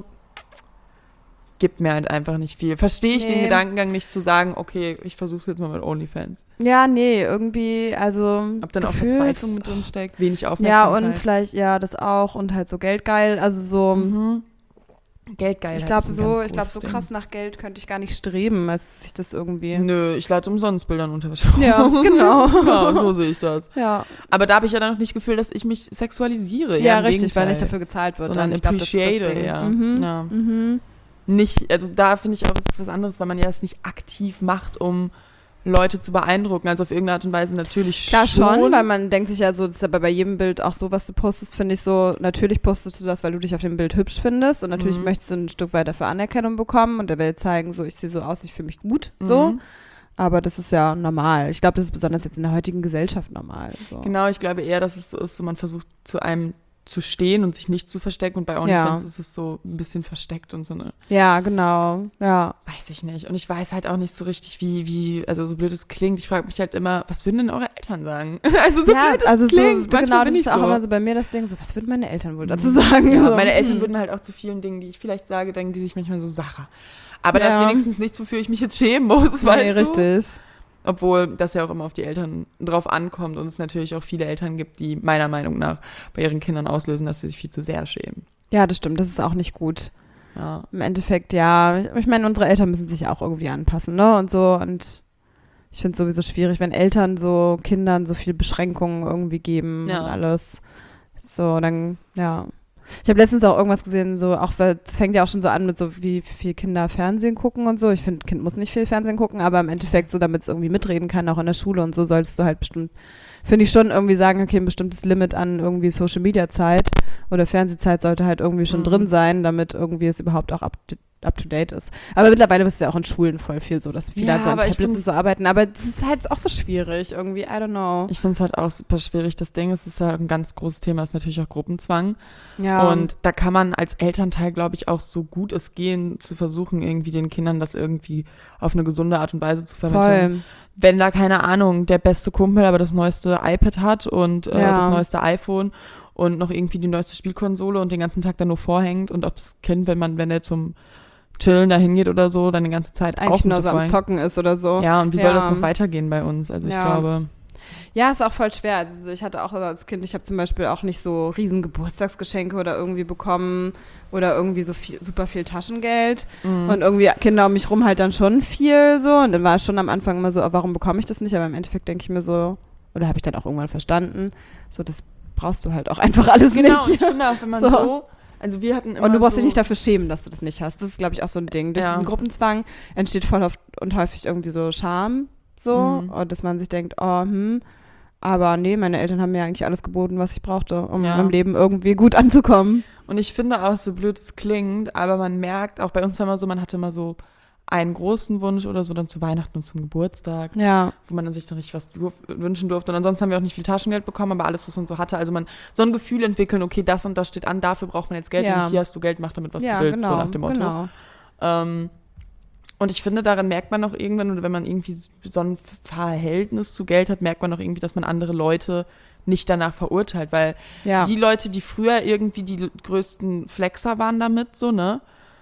Speaker 2: gibt mir halt einfach nicht viel. Verstehe ich den
Speaker 1: Nee.
Speaker 2: Gedankengang nicht zu sagen, okay, ich versuche es jetzt mal mit OnlyFans.
Speaker 1: Ja, nee, irgendwie, also
Speaker 2: Ob dann auch
Speaker 1: gefühlt-
Speaker 2: Verzweiflung mit drin steckt, wenig
Speaker 1: Ja,
Speaker 2: Aufmerksamkeit.
Speaker 1: und vielleicht, ja, das auch und halt so geldgeil, also so...
Speaker 2: Mhm. Geldgeil.
Speaker 1: Ich glaube so, ich glaube so krass nach Geld könnte ich gar nicht streben, als sich das irgendwie.
Speaker 2: Nö, ich lade umsonst Bilder in Unterwäsche.
Speaker 1: Ja, genau.
Speaker 2: Ja, so sehe ich das.
Speaker 1: Ja,
Speaker 2: Aber da habe ich ja dann noch nicht Gefühl, dass ich mich sexualisiere.
Speaker 1: ja,
Speaker 2: im
Speaker 1: richtig, weil
Speaker 2: Gegenteil.
Speaker 1: nicht dafür gezahlt wird.
Speaker 2: Sondern
Speaker 1: dann. Ich glaub, das ist das
Speaker 2: appreciate,
Speaker 1: Ding.
Speaker 2: ja.
Speaker 1: Mhm.
Speaker 2: ja.
Speaker 1: Mhm.
Speaker 2: Nicht, also da finde ich auch, es ist was anderes, weil man ja es nicht aktiv macht, um Leute zu beeindrucken. Also auf irgendeine Art und Weise natürlich
Speaker 1: Klar
Speaker 2: schon.
Speaker 1: schon, weil man denkt sich ja so, das ist aber bei jedem Bild auch so, was du postest, finde ich so, natürlich postest du das, weil du dich auf dem Bild hübsch findest und natürlich
Speaker 2: Mhm.
Speaker 1: möchtest du ein Stück weit dafür Anerkennung bekommen und der Welt zeigen, so, ich sehe so aus, ich fühle mich gut, so.
Speaker 2: Mhm.
Speaker 1: Aber das ist ja normal. Ich glaube, das ist besonders jetzt in der heutigen Gesellschaft normal. So.
Speaker 2: Genau, ich glaube eher, dass es so ist, so man versucht zu einem zu stehen und sich nicht zu verstecken. Und bei OnlyFans
Speaker 1: Ja.
Speaker 2: ist es so ein bisschen versteckt und so eine,
Speaker 1: Ja, genau. Ja.
Speaker 2: weiß ich nicht. Und ich weiß halt auch nicht so richtig, wie, wie, also so blöd es klingt, ich frage mich halt immer, was würden denn eure Eltern sagen? Also so
Speaker 1: ja,
Speaker 2: blöd es
Speaker 1: also
Speaker 2: klingt,
Speaker 1: so,
Speaker 2: manchmal
Speaker 1: genau,
Speaker 2: bin
Speaker 1: das
Speaker 2: ich
Speaker 1: ist auch
Speaker 2: so.
Speaker 1: immer so bei mir das Ding, so, was würden meine Eltern wohl dazu sagen?
Speaker 2: Ja,
Speaker 1: So,
Speaker 2: meine Eltern
Speaker 1: hm.
Speaker 2: würden halt auch zu vielen Dingen, die ich vielleicht sage, denken die sich manchmal so Sache. Aber
Speaker 1: Ja.
Speaker 2: das ist wenigstens nichts, wofür ich mich jetzt schämen muss,
Speaker 1: Nee,
Speaker 2: weißt du?
Speaker 1: richtig.
Speaker 2: Obwohl das ja auch immer auf die Eltern drauf ankommt und es natürlich auch viele Eltern gibt, die meiner Meinung nach bei ihren Kindern auslösen, dass sie sich viel zu sehr schämen.
Speaker 1: Ja, das stimmt, das ist auch nicht gut.
Speaker 2: Ja.
Speaker 1: Im Endeffekt, ja, ich meine, unsere Eltern müssen sich ja auch irgendwie anpassen, ne, und so, und ich finde es sowieso schwierig, wenn Eltern so Kindern so viel Beschränkungen irgendwie geben
Speaker 2: Ja.
Speaker 1: und alles. So, dann, ja. Ich habe letztens auch irgendwas gesehen, so, auch weil es fängt ja auch schon so an mit so, wie viel Kinder Fernsehen gucken und so. Ich finde, ein Kind muss nicht viel Fernsehen gucken, aber im Endeffekt so, damit es irgendwie mitreden kann, auch in der Schule und so, solltest du halt bestimmt, finde ich schon irgendwie sagen, okay, ein bestimmtes Limit an irgendwie Social-Media-Zeit oder Fernsehzeit sollte halt irgendwie schon
Speaker 2: Mhm.
Speaker 1: drin sein, damit irgendwie es überhaupt auch up up to date ist. Aber mittlerweile ist es ja auch in Schulen voll viel so, dass viele
Speaker 2: Ja,
Speaker 1: halt so an
Speaker 2: aber ich
Speaker 1: Tablets und
Speaker 2: find's-
Speaker 1: so arbeiten. Aber es ist halt auch so schwierig irgendwie, I don't know.
Speaker 2: Ich finde es halt auch super schwierig. Das Ding ist, es ist halt ein ganz großes Thema, ist natürlich auch Gruppenzwang.
Speaker 1: Ja,
Speaker 2: Und da kann man als Elternteil, glaube ich, auch so gut es gehen, zu versuchen, irgendwie den Kindern das irgendwie auf eine gesunde Art und Weise zu vermitteln.
Speaker 1: voll.
Speaker 2: Wenn da, keine Ahnung, der beste Kumpel aber das neueste iPad hat und äh,
Speaker 1: Ja.
Speaker 2: das neueste iPhone und noch irgendwie die neueste Spielkonsole und den ganzen Tag dann nur vorhängt und auch das Kind, wenn man, wenn der zum Chillen da hingeht oder so, dann die ganze Zeit
Speaker 1: Eigentlich
Speaker 2: auch mit
Speaker 1: nur so am
Speaker 2: vorhängt.
Speaker 1: Zocken ist oder so.
Speaker 2: Ja, und wie soll
Speaker 1: Ja.
Speaker 2: das noch weitergehen bei uns? Also ich
Speaker 1: Ja.
Speaker 2: glaube,
Speaker 1: Ja, ist auch voll schwer. Also so, ich hatte auch als Kind, ich habe zum Beispiel auch nicht so riesen Geburtstagsgeschenke oder irgendwie bekommen oder irgendwie so viel, super viel Taschengeld.
Speaker 2: Mhm.
Speaker 1: Und irgendwie Kinder um mich rum halt dann schon viel so. Und dann war es schon am Anfang immer so, oh, warum bekomme ich das nicht? Aber im Endeffekt denke ich mir so, oder habe ich dann auch irgendwann verstanden, so das brauchst du halt auch einfach alles
Speaker 2: genau, und
Speaker 1: nicht.
Speaker 2: ich finde auch, wenn man
Speaker 1: So.
Speaker 2: so, also wir hatten immer
Speaker 1: Und du brauchst
Speaker 2: so,
Speaker 1: dich nicht dafür schämen, dass du das nicht hast. Das ist, glaube ich, auch so ein Ding. Durch
Speaker 2: Ja.
Speaker 1: diesen Gruppenzwang entsteht voll oft und häufig irgendwie so Scham, so,
Speaker 2: Mhm.
Speaker 1: und dass man sich denkt, oh, hm, aber nee, meine Eltern haben mir eigentlich alles geboten, was ich brauchte, um
Speaker 2: Ja.
Speaker 1: im Leben irgendwie gut anzukommen.
Speaker 2: Und ich finde auch, so blöd es klingt, aber man merkt, auch bei uns war immer so, man hatte immer so einen großen Wunsch oder so dann zu Weihnachten und zum Geburtstag,
Speaker 1: Ja,
Speaker 2: wo man dann sich dann richtig was durf, wünschen durfte. Und ansonsten haben wir auch nicht viel Taschengeld bekommen, aber alles, was man so hatte. Also man so ein Gefühl entwickeln, okay, das und das steht an, dafür braucht man jetzt Geld
Speaker 1: Ja.
Speaker 2: und hier hast du Geld, mach damit, was
Speaker 1: ja,
Speaker 2: du willst,
Speaker 1: genau,
Speaker 2: so nach dem Motto.
Speaker 1: genau.
Speaker 2: Ähm, und ich finde, daran merkt man auch irgendwann, oder wenn man irgendwie so ein Verhältnis zu Geld hat, merkt man auch irgendwie, dass man andere Leute nicht danach verurteilt, weil
Speaker 1: Ja,
Speaker 2: die Leute, die früher irgendwie die größten Flexer waren damit, so, ne,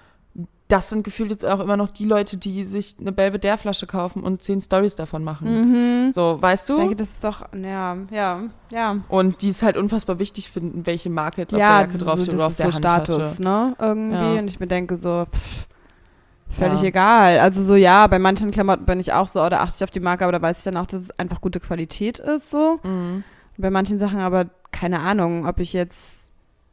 Speaker 2: das sind gefühlt jetzt auch immer noch die Leute, die sich eine Belvedere-Flasche kaufen und zehn Stories davon machen.
Speaker 1: mhm.
Speaker 2: So, weißt
Speaker 1: Ich
Speaker 2: du?
Speaker 1: denke, das ist doch, ja, ja, ja.
Speaker 2: Und die es halt unfassbar wichtig finden, welche Marke jetzt
Speaker 1: Ja,
Speaker 2: auf der
Speaker 1: das
Speaker 2: Jacke
Speaker 1: ist
Speaker 2: draufsteht
Speaker 1: so,
Speaker 2: oder
Speaker 1: das
Speaker 2: auf
Speaker 1: ist
Speaker 2: der
Speaker 1: so
Speaker 2: Handtasche.
Speaker 1: Status, ne, irgendwie.
Speaker 2: Ja.
Speaker 1: Und ich mir denke so, pff, völlig
Speaker 2: Ja.
Speaker 1: egal. Also so, ja, bei manchen Klamotten bin ich auch so, oder achte ich auf die Marke, aber da weiß ich dann auch, dass es einfach gute Qualität ist, so.
Speaker 2: Mhm.
Speaker 1: Bei manchen Sachen aber keine Ahnung, ob ich jetzt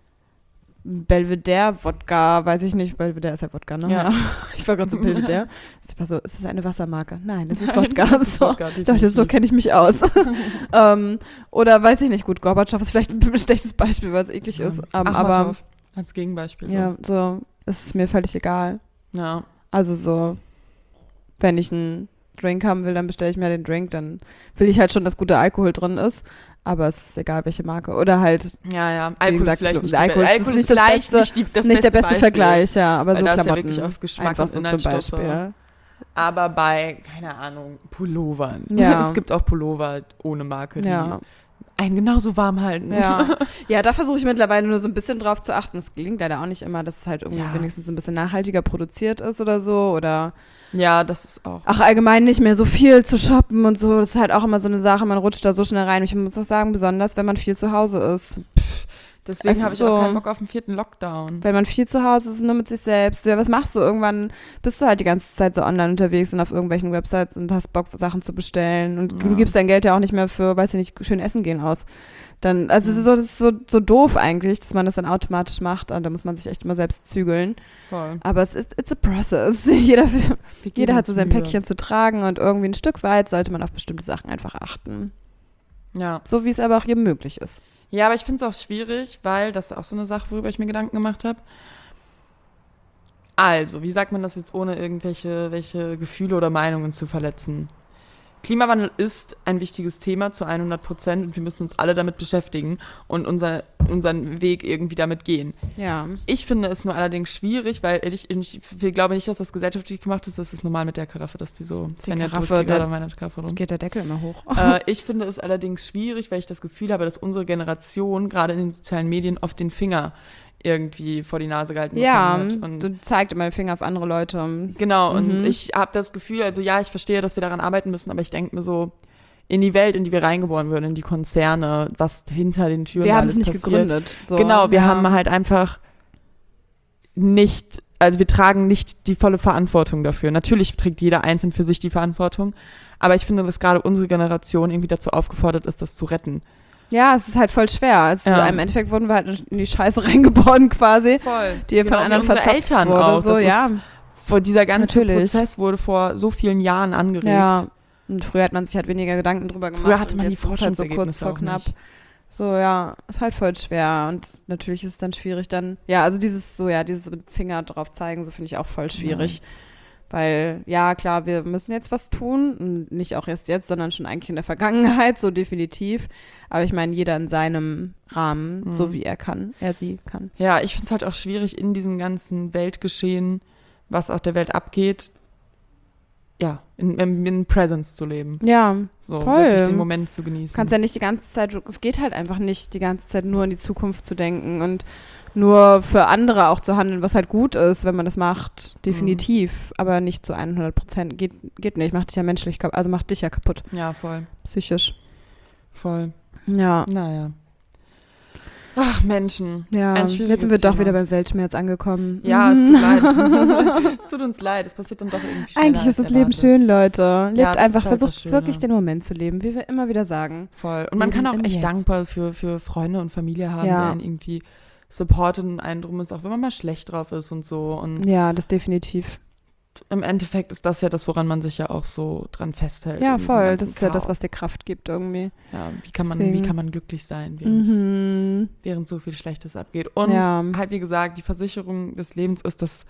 Speaker 1: Belvedere-Wodka, weiß ich nicht, Belvedere ist ja Wodka, ne?
Speaker 2: Ja.
Speaker 1: Ich war gerade so Belvedere. Ich war so, ist es eine Wassermarke? Nein, das ist
Speaker 2: Nein,
Speaker 1: Wodka.
Speaker 2: das ist
Speaker 1: So.
Speaker 2: Wodka,
Speaker 1: Leute,
Speaker 2: definitiv.
Speaker 1: so kenne ich mich aus. ähm, oder weiß ich nicht, gut, Gorbatschow ist vielleicht ein schlechtes Beispiel, weil es eklig ist. Ähm, aber
Speaker 2: Achmatow als Gegenbeispiel. So.
Speaker 1: ja, so, es ist mir völlig egal.
Speaker 2: Ja.
Speaker 1: Also so, wenn ich einen Drink haben will, dann bestelle ich mir den Drink, dann will ich halt schon, dass guter Alkohol drin ist. Aber es ist egal, welche Marke. Oder halt
Speaker 2: Ja, ja. Alkohol
Speaker 1: gesagt,
Speaker 2: ist vielleicht nicht,
Speaker 1: Alkohol
Speaker 2: die,
Speaker 1: ist
Speaker 2: Alkohol
Speaker 1: nicht
Speaker 2: ist
Speaker 1: das
Speaker 2: vielleicht
Speaker 1: Beste-
Speaker 2: nicht die, das
Speaker 1: nicht der beste
Speaker 2: Beispiel.
Speaker 1: Vergleich, ja, aber
Speaker 2: Weil
Speaker 1: so
Speaker 2: da ist ja
Speaker 1: Klamotten.
Speaker 2: wirklich auf Geschmack
Speaker 1: einfach
Speaker 2: und
Speaker 1: so zum
Speaker 2: Inhaltsstoffe.
Speaker 1: Beispiel.
Speaker 2: Aber bei, keine Ahnung, Pullovern.
Speaker 1: Ja.
Speaker 2: Es gibt auch Pullover ohne Marke, die
Speaker 1: Ja.
Speaker 2: einen genauso warm halten.
Speaker 1: Ja. ja, da versuche ich mittlerweile nur so ein bisschen drauf zu achten. Es gelingt leider auch nicht immer, dass es halt irgendwie
Speaker 2: Ja.
Speaker 1: wenigstens ein bisschen nachhaltiger produziert ist oder so. Oder
Speaker 2: Ja, das ist auch.
Speaker 1: ach, allgemein nicht mehr so viel zu shoppen und so. Das ist halt auch immer so eine Sache, man rutscht da so schnell rein. Ich muss auch sagen, besonders, wenn man viel zu Hause ist. Es
Speaker 2: Deswegen
Speaker 1: ist
Speaker 2: habe ich
Speaker 1: so-
Speaker 2: auch keinen Bock auf den vierten Lockdown.
Speaker 1: Wenn man viel zu Hause ist, nur mit sich selbst. Ja, was machst du? Irgendwann bist du halt die ganze Zeit so online unterwegs und auf irgendwelchen Websites und hast Bock, Sachen zu bestellen. Und
Speaker 2: Ja.
Speaker 1: du gibst dein Geld ja auch nicht mehr für, weiß ich nicht, schön essen gehen aus. Dann, also so, das ist so, so doof eigentlich, dass man das dann automatisch macht. Und da muss man sich echt immer selbst zügeln.
Speaker 2: Voll.
Speaker 1: Aber es ist, it's a process. Jeder,
Speaker 2: Wir geben
Speaker 1: jeder hat
Speaker 2: uns
Speaker 1: so sein
Speaker 2: Mühe.
Speaker 1: Päckchen zu tragen und irgendwie ein Stück weit sollte man auf bestimmte Sachen einfach achten.
Speaker 2: Ja.
Speaker 1: So wie es aber auch jedem möglich ist.
Speaker 2: Ja, aber ich finde es auch schwierig, weil das ist auch so eine Sache, worüber ich mir Gedanken gemacht habe. Also, wie sagt man das jetzt, ohne irgendwelche welche Gefühle oder Meinungen zu verletzen? Klimawandel ist ein wichtiges Thema zu hundert Prozent und wir müssen uns alle damit beschäftigen und unser, unseren Weg irgendwie damit gehen.
Speaker 1: Ja.
Speaker 2: Ich finde es nur allerdings schwierig, weil ich, ich, ich glaube nicht, dass das gesellschaftlich gemacht ist. Das ist normal mit der Karaffe, dass die so...
Speaker 1: Die Karaffe,
Speaker 2: der, meine Karaffe rum.
Speaker 1: Geht der Deckel immer hoch.
Speaker 2: Äh, ich finde es allerdings schwierig, weil ich das Gefühl habe, dass unsere Generation gerade in den sozialen Medien oft den Finger irgendwie vor die Nase gehalten
Speaker 1: Ja,
Speaker 2: wird. Und
Speaker 1: du zeigt immer den Finger auf andere Leute.
Speaker 2: genau,
Speaker 1: Mhm.
Speaker 2: und ich habe das Gefühl, also ja, ich verstehe, dass wir daran arbeiten müssen, aber ich denke mir so, in die Welt, in die wir reingeboren würden, in die Konzerne, was hinter den Türen
Speaker 1: Wir haben
Speaker 2: alles
Speaker 1: es nicht
Speaker 2: passiert.
Speaker 1: gegründet. So.
Speaker 2: Genau, wir
Speaker 1: ja.
Speaker 2: haben halt einfach nicht, also wir tragen nicht die volle Verantwortung dafür. Natürlich trägt jeder einzeln für sich die Verantwortung, aber ich finde, dass gerade unsere Generation irgendwie dazu aufgefordert ist, das zu retten.
Speaker 1: Ja, es ist halt voll schwer. Also
Speaker 2: Ja.
Speaker 1: im Endeffekt wurden wir halt in die Scheiße reingeboren quasi,
Speaker 2: Voll.
Speaker 1: die von
Speaker 2: Genau, wie
Speaker 1: anderen
Speaker 2: unsere
Speaker 1: verzapft
Speaker 2: Eltern
Speaker 1: wurde.
Speaker 2: auch.
Speaker 1: So,
Speaker 2: Das
Speaker 1: ja.
Speaker 2: ist, vor dieser ganze
Speaker 1: Natürlich.
Speaker 2: Prozess wurde vor so vielen Jahren angeregt.
Speaker 1: Ja. Und früher hat man sich halt weniger Gedanken drüber gemacht.
Speaker 2: Früher hatte
Speaker 1: und
Speaker 2: man die
Speaker 1: jetzt ist es halt so kurz
Speaker 2: Forschungsergebnisse
Speaker 1: vor
Speaker 2: auch
Speaker 1: knapp.
Speaker 2: nicht.
Speaker 1: So, ja, ist halt voll schwer. Und natürlich ist es dann schwierig dann, ja, also dieses, so, ja, dieses mit Finger drauf zeigen, so finde ich auch voll schwierig.
Speaker 2: Ja.
Speaker 1: Weil, ja, klar, wir müssen jetzt was tun. Und nicht auch erst jetzt, sondern schon eigentlich in der Vergangenheit, so definitiv. Aber ich meine, jeder in seinem Rahmen,
Speaker 2: Mhm.
Speaker 1: so wie er kann, er sie kann.
Speaker 2: Ja, ich finde es halt auch schwierig in diesem ganzen Weltgeschehen, was auf der Welt abgeht, ja, in, in, in Presence zu leben.
Speaker 1: Ja,
Speaker 2: So,
Speaker 1: voll.
Speaker 2: wirklich den Moment zu genießen.
Speaker 1: du kannst ja nicht die ganze Zeit, es geht halt einfach nicht, die ganze Zeit nur in die Zukunft zu denken und nur für andere auch zu handeln, was halt gut ist, wenn man das macht, definitiv, aber nicht zu hundert Prozent, geht, geht nicht, macht dich ja menschlich, kap- also macht dich ja kaputt,
Speaker 2: Ja, voll,
Speaker 1: psychisch.
Speaker 2: voll.
Speaker 1: Ja,
Speaker 2: Naja. Ach, Menschen.
Speaker 1: ja,
Speaker 2: Ein
Speaker 1: jetzt
Speaker 2: schwieriges
Speaker 1: sind wir doch
Speaker 2: Thema.
Speaker 1: wieder beim Weltschmerz angekommen.
Speaker 2: Ja, es tut leid. Es tut uns leid, es passiert dann doch irgendwie schneller
Speaker 1: Eigentlich ist
Speaker 2: als
Speaker 1: das Leben
Speaker 2: erwartet.
Speaker 1: schön, Leute. Lebt
Speaker 2: Ja, das
Speaker 1: einfach,
Speaker 2: ist halt das
Speaker 1: versucht
Speaker 2: Schöne.
Speaker 1: wirklich den Moment zu leben, wie wir immer wieder sagen.
Speaker 2: Voll. Und man
Speaker 1: Leben
Speaker 2: kann auch
Speaker 1: im
Speaker 2: echt
Speaker 1: Jetzt.
Speaker 2: dankbar für, für Freunde und Familie haben,
Speaker 1: Ja.
Speaker 2: die einen irgendwie supporten und einen drum ist, auch wenn man mal schlecht drauf ist und so. Und
Speaker 1: Ja, das definitiv.
Speaker 2: im Endeffekt ist das ja das, woran man sich ja auch so dran festhält.
Speaker 1: Ja,
Speaker 2: in diesem
Speaker 1: voll.
Speaker 2: ganzen
Speaker 1: Das ist ja das,
Speaker 2: Chaos.
Speaker 1: was dir Kraft gibt irgendwie.
Speaker 2: Ja, wie kann man,
Speaker 1: Deswegen.
Speaker 2: wie kann man glücklich sein, während,
Speaker 1: Mhm.
Speaker 2: während so viel Schlechtes abgeht. Und
Speaker 1: Ja.
Speaker 2: halt, wie gesagt, die Versicherung des Lebens ist, dass